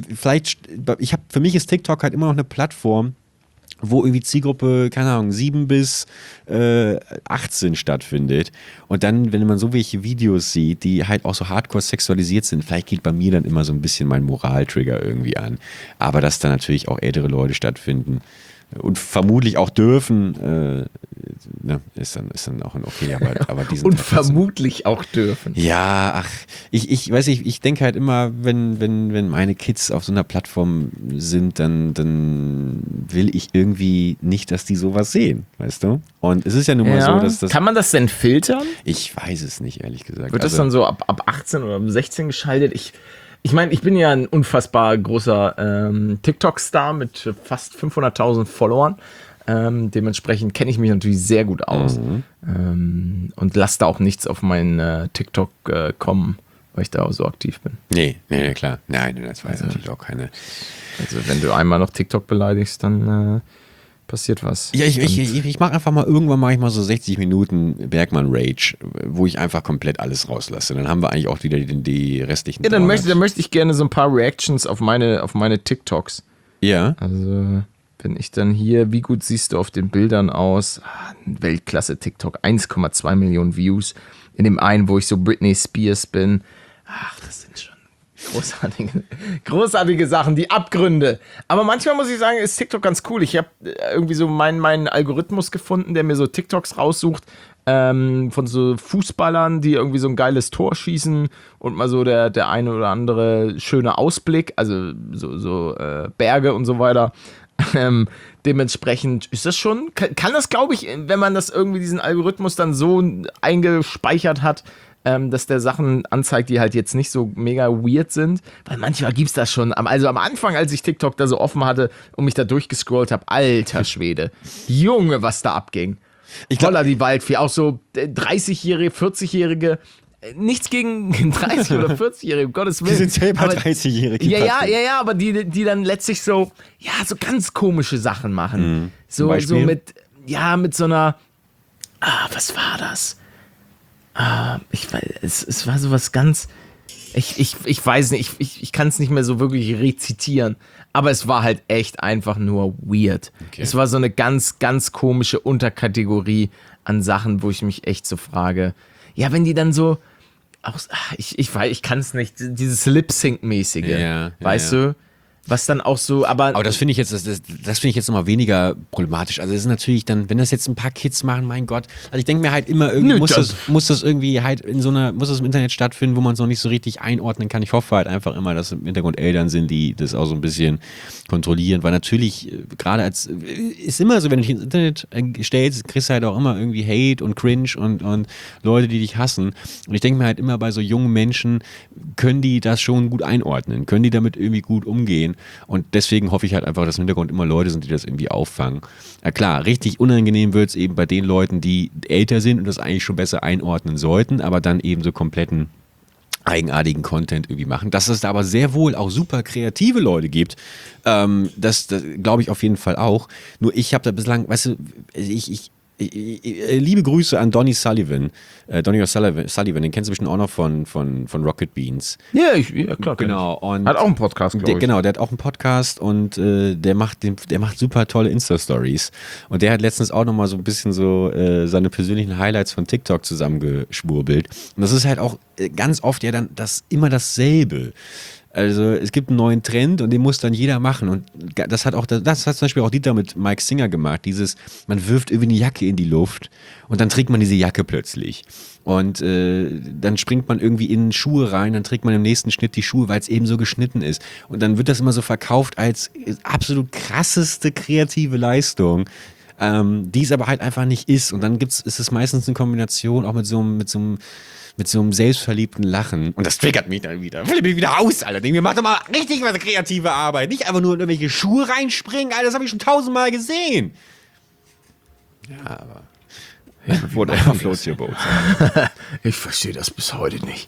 für mich ist TikTok halt immer noch eine Plattform, wo irgendwie Zielgruppe, keine Ahnung, 7 bis 18 stattfindet. Und dann, wenn man so welche Videos sieht, die halt auch so hardcore sexualisiert sind, vielleicht geht bei mir dann immer so ein bisschen mein Moraltrigger irgendwie an. Aber dass da natürlich auch ältere Leute stattfinden und vermutlich auch dürfen, ist dann auch ein okay, aber die sind und halt vermutlich auch dürfen. Ja, ach, ich weiß nicht, ich denke halt immer, wenn meine Kids auf so einer Plattform sind, dann will ich irgendwie nicht, dass die sowas sehen, weißt du? Und es ist ja nun mal so, dass das... Kann man das denn filtern? Ich weiß es nicht, ehrlich gesagt. Wird das dann so ab 18 oder ab 16 geschaltet? Ich meine, ich bin ja ein unfassbar großer TikTok-Star mit fast 500.000 Followern. Dementsprechend kenne ich mich natürlich sehr gut aus. Und lasse da auch nichts auf meinen TikTok kommen, weil ich da auch so aktiv bin. Nee, klar. Nein, das weiß natürlich auch keine. Also wenn du einmal noch TikTok beleidigst, dann passiert was. Ja, ich mache einfach mal, irgendwann mache ich mal so 60 Minuten Bergmann-Rage, wo ich einfach komplett alles rauslasse. Dann haben wir eigentlich auch wieder die restlichen. Ja, dann möchte ich gerne so ein paar Reactions auf meine TikToks. Ja. Also, wenn ich dann hier, wie gut siehst du auf den Bildern aus? Weltklasse TikTok, 1,2 Millionen Views. In dem einen, wo ich so Britney Spears bin. Ach, das sind schon großartige Sachen, die Abgründe. Aber manchmal muss ich sagen, ist TikTok ganz cool. Ich habe irgendwie so meinen Algorithmus gefunden, der mir so TikToks raussucht von so Fußballern, die irgendwie so ein geiles Tor schießen und mal so der eine oder andere schöne Ausblick, also so Berge und so weiter. Dementsprechend ist das schon, kann das, glaube ich, wenn man das irgendwie diesen Algorithmus dann so eingespeichert hat, dass der Sachen anzeigt, die halt jetzt nicht so mega weird sind, weil manchmal gibt's das schon, also am Anfang, als ich TikTok da so offen hatte und mich da durchgescrollt habe, alter Schwede, Junge, was da abging. Holla die Waldfee, auch so 30-Jährige, 40-Jährige, nichts gegen 30- oder 40-Jährige, um Gottes Willen. Die sind selber 30-Jährige. Ja, aber die dann letztlich so ganz komische Sachen machen. So mit so einer, was war das? Es war so was ganz, ich weiß nicht, ich kann es nicht mehr so wirklich rezitieren, aber es war halt echt einfach nur weird. Okay. Es war so eine ganz, ganz komische Unterkategorie an Sachen, wo ich mich echt so frage, ja, wenn die dann so, ich kann es nicht, dieses Lip-Sync-mäßige, weißt du? Was dann auch so, aber das finde ich jetzt, das finde ich jetzt nochmal weniger problematisch. Also es ist natürlich dann, wenn das jetzt ein paar Kids machen, mein Gott. Also ich denke mir halt immer, irgendwie muss das irgendwie halt muss das im Internet stattfinden, wo man es noch nicht so richtig einordnen kann. Ich hoffe halt einfach immer, dass im Hintergrund Eltern sind, die das auch so ein bisschen kontrollieren, weil natürlich gerade ist immer so, wenn du dich ins Internet stellst, kriegst du halt auch immer irgendwie Hate und Cringe und Leute, die dich hassen. Und ich denke mir halt immer, bei so jungen Menschen können die das schon gut einordnen, können die damit irgendwie gut umgehen. Und deswegen hoffe ich halt einfach, dass im Hintergrund immer Leute sind, die das irgendwie auffangen. Ja klar, richtig unangenehm wird es eben bei den Leuten, die älter sind und das eigentlich schon besser einordnen sollten, aber dann eben so kompletten eigenartigen Content irgendwie machen. Dass es da aber sehr wohl auch super kreative Leute gibt, das glaube ich auf jeden Fall auch. Nur ich habe da bislang, weißt du, liebe Grüße an Donny Sullivan. Donny Sullivan, den kennst du bestimmt auch noch von Rocket Beans. Ja, klar. Genau. Und hat auch einen Podcast, glaube ich. Genau, der hat auch einen Podcast und der macht super tolle Insta-Stories. Und der hat letztens auch nochmal so ein bisschen so seine persönlichen Highlights von TikTok zusammengeschwurbelt. Und das ist halt auch ganz oft ja dann immer dasselbe. Also es gibt einen neuen Trend und den muss dann jeder machen. Und das hat zum Beispiel auch Dieter mit Mike Singer gemacht. Man wirft irgendwie eine Jacke in die Luft und dann trägt man diese Jacke plötzlich. Und dann springt man irgendwie in Schuhe rein, dann trägt man im nächsten Schnitt die Schuhe, weil es eben so geschnitten ist. Und dann wird das immer so verkauft als absolut krasseste kreative Leistung, die es aber halt einfach nicht ist. Und dann ist es meistens eine Kombination auch mit so einem selbstverliebten Lachen. Und das triggert mich dann wieder. Will mich wieder aus, Alter. Wir machen doch mal richtig was kreative Arbeit. Nicht einfach nur in irgendwelche Schuhe reinspringen. Alter, das habe ich schon 1000-mal gesehen. Ja, aber whatever floats your boat. Ich verstehe das bis heute nicht.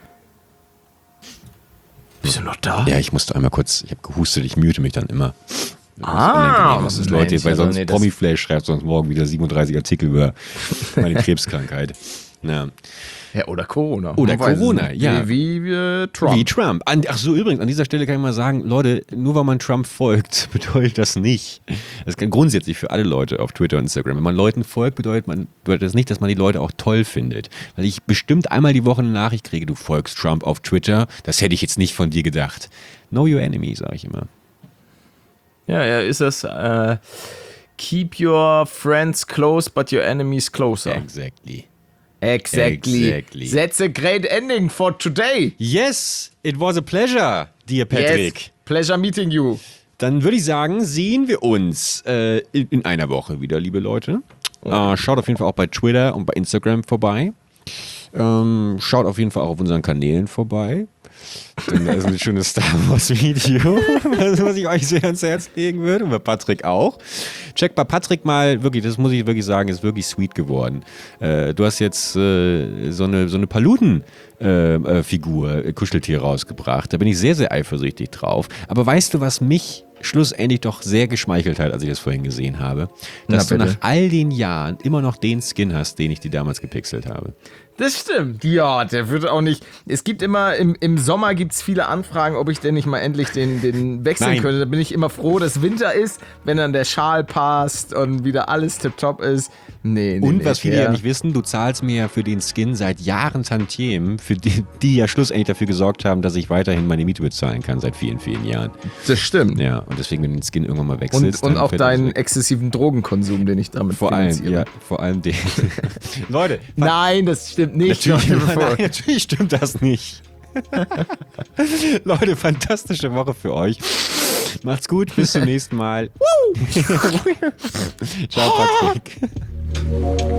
Bist du noch da? Ja, ich musste einmal kurz, ich habe gehustet, ich müde mich dann immer. Was ist Leute, weil sonst Promiflash schreibt sonst morgen wieder 37 Artikel über meine Krebskrankheit. Ja. Ja, oder Corona. Oder Corona, ja. Wie Trump. Wie Trump. Ach so, übrigens, an dieser Stelle kann ich mal sagen, Leute, nur weil man Trump folgt, bedeutet das nicht. Das kann grundsätzlich für alle Leute auf Twitter und Instagram. Wenn man Leuten folgt, bedeutet das nicht, dass man die Leute auch toll findet. Weil ich bestimmt einmal die Woche eine Nachricht kriege, du folgst Trump auf Twitter. Das hätte ich jetzt nicht von dir gedacht. Know your enemy, sage ich immer. Ja, ist das keep your friends close, but your enemies closer. Exactly. That's a great ending for today. Yes, it was a pleasure, dear Patrick. Yes, pleasure meeting you. Dann würde ich sagen, sehen wir uns in einer Woche wieder, liebe Leute. Schaut auf jeden Fall auch bei Twitter und bei Instagram vorbei. Schaut auf jeden Fall auch auf unseren Kanälen vorbei. Denn da ist ein schönes Star Wars Video, was ich euch sehr ans Herz legen würde. Und bei Patrick auch. Checkt bei Patrick mal, wirklich, das muss ich wirklich sagen, ist wirklich sweet geworden. Du hast jetzt so eine Paluten-Figur, Kuscheltier rausgebracht. Da bin ich sehr, sehr eifersüchtig drauf. Aber weißt du, was mich schlussendlich doch sehr geschmeichelt hat, als ich das vorhin gesehen habe, dass du nach all den Jahren immer noch den Skin hast, den ich dir damals gepixelt habe. Das stimmt. Ja, der wird auch nicht. Es gibt immer, im Sommer gibt es viele Anfragen, ob ich denn nicht mal endlich den wechseln könnte. Da bin ich immer froh, dass Winter ist, wenn dann der Schal passt und wieder alles tipptopp ist. Nee, und was viele ja nicht wissen, du zahlst mir ja für den Skin seit Jahren Tantiemen, für die ja schlussendlich dafür gesorgt haben, dass ich weiterhin meine Miete bezahlen kann seit vielen, vielen Jahren. Das stimmt. Ja, und deswegen, wenn du den Skin irgendwann mal wechselst. Und auch deinen exzessiven Drogenkonsum, den ich damit finanziere. Ja, vor allem den. Leute. Nein, das stimmt nicht. Natürlich stimmt das nicht. Leute, fantastische Woche für euch. Macht's gut, bis zum nächsten Mal. Ciao, Patrick.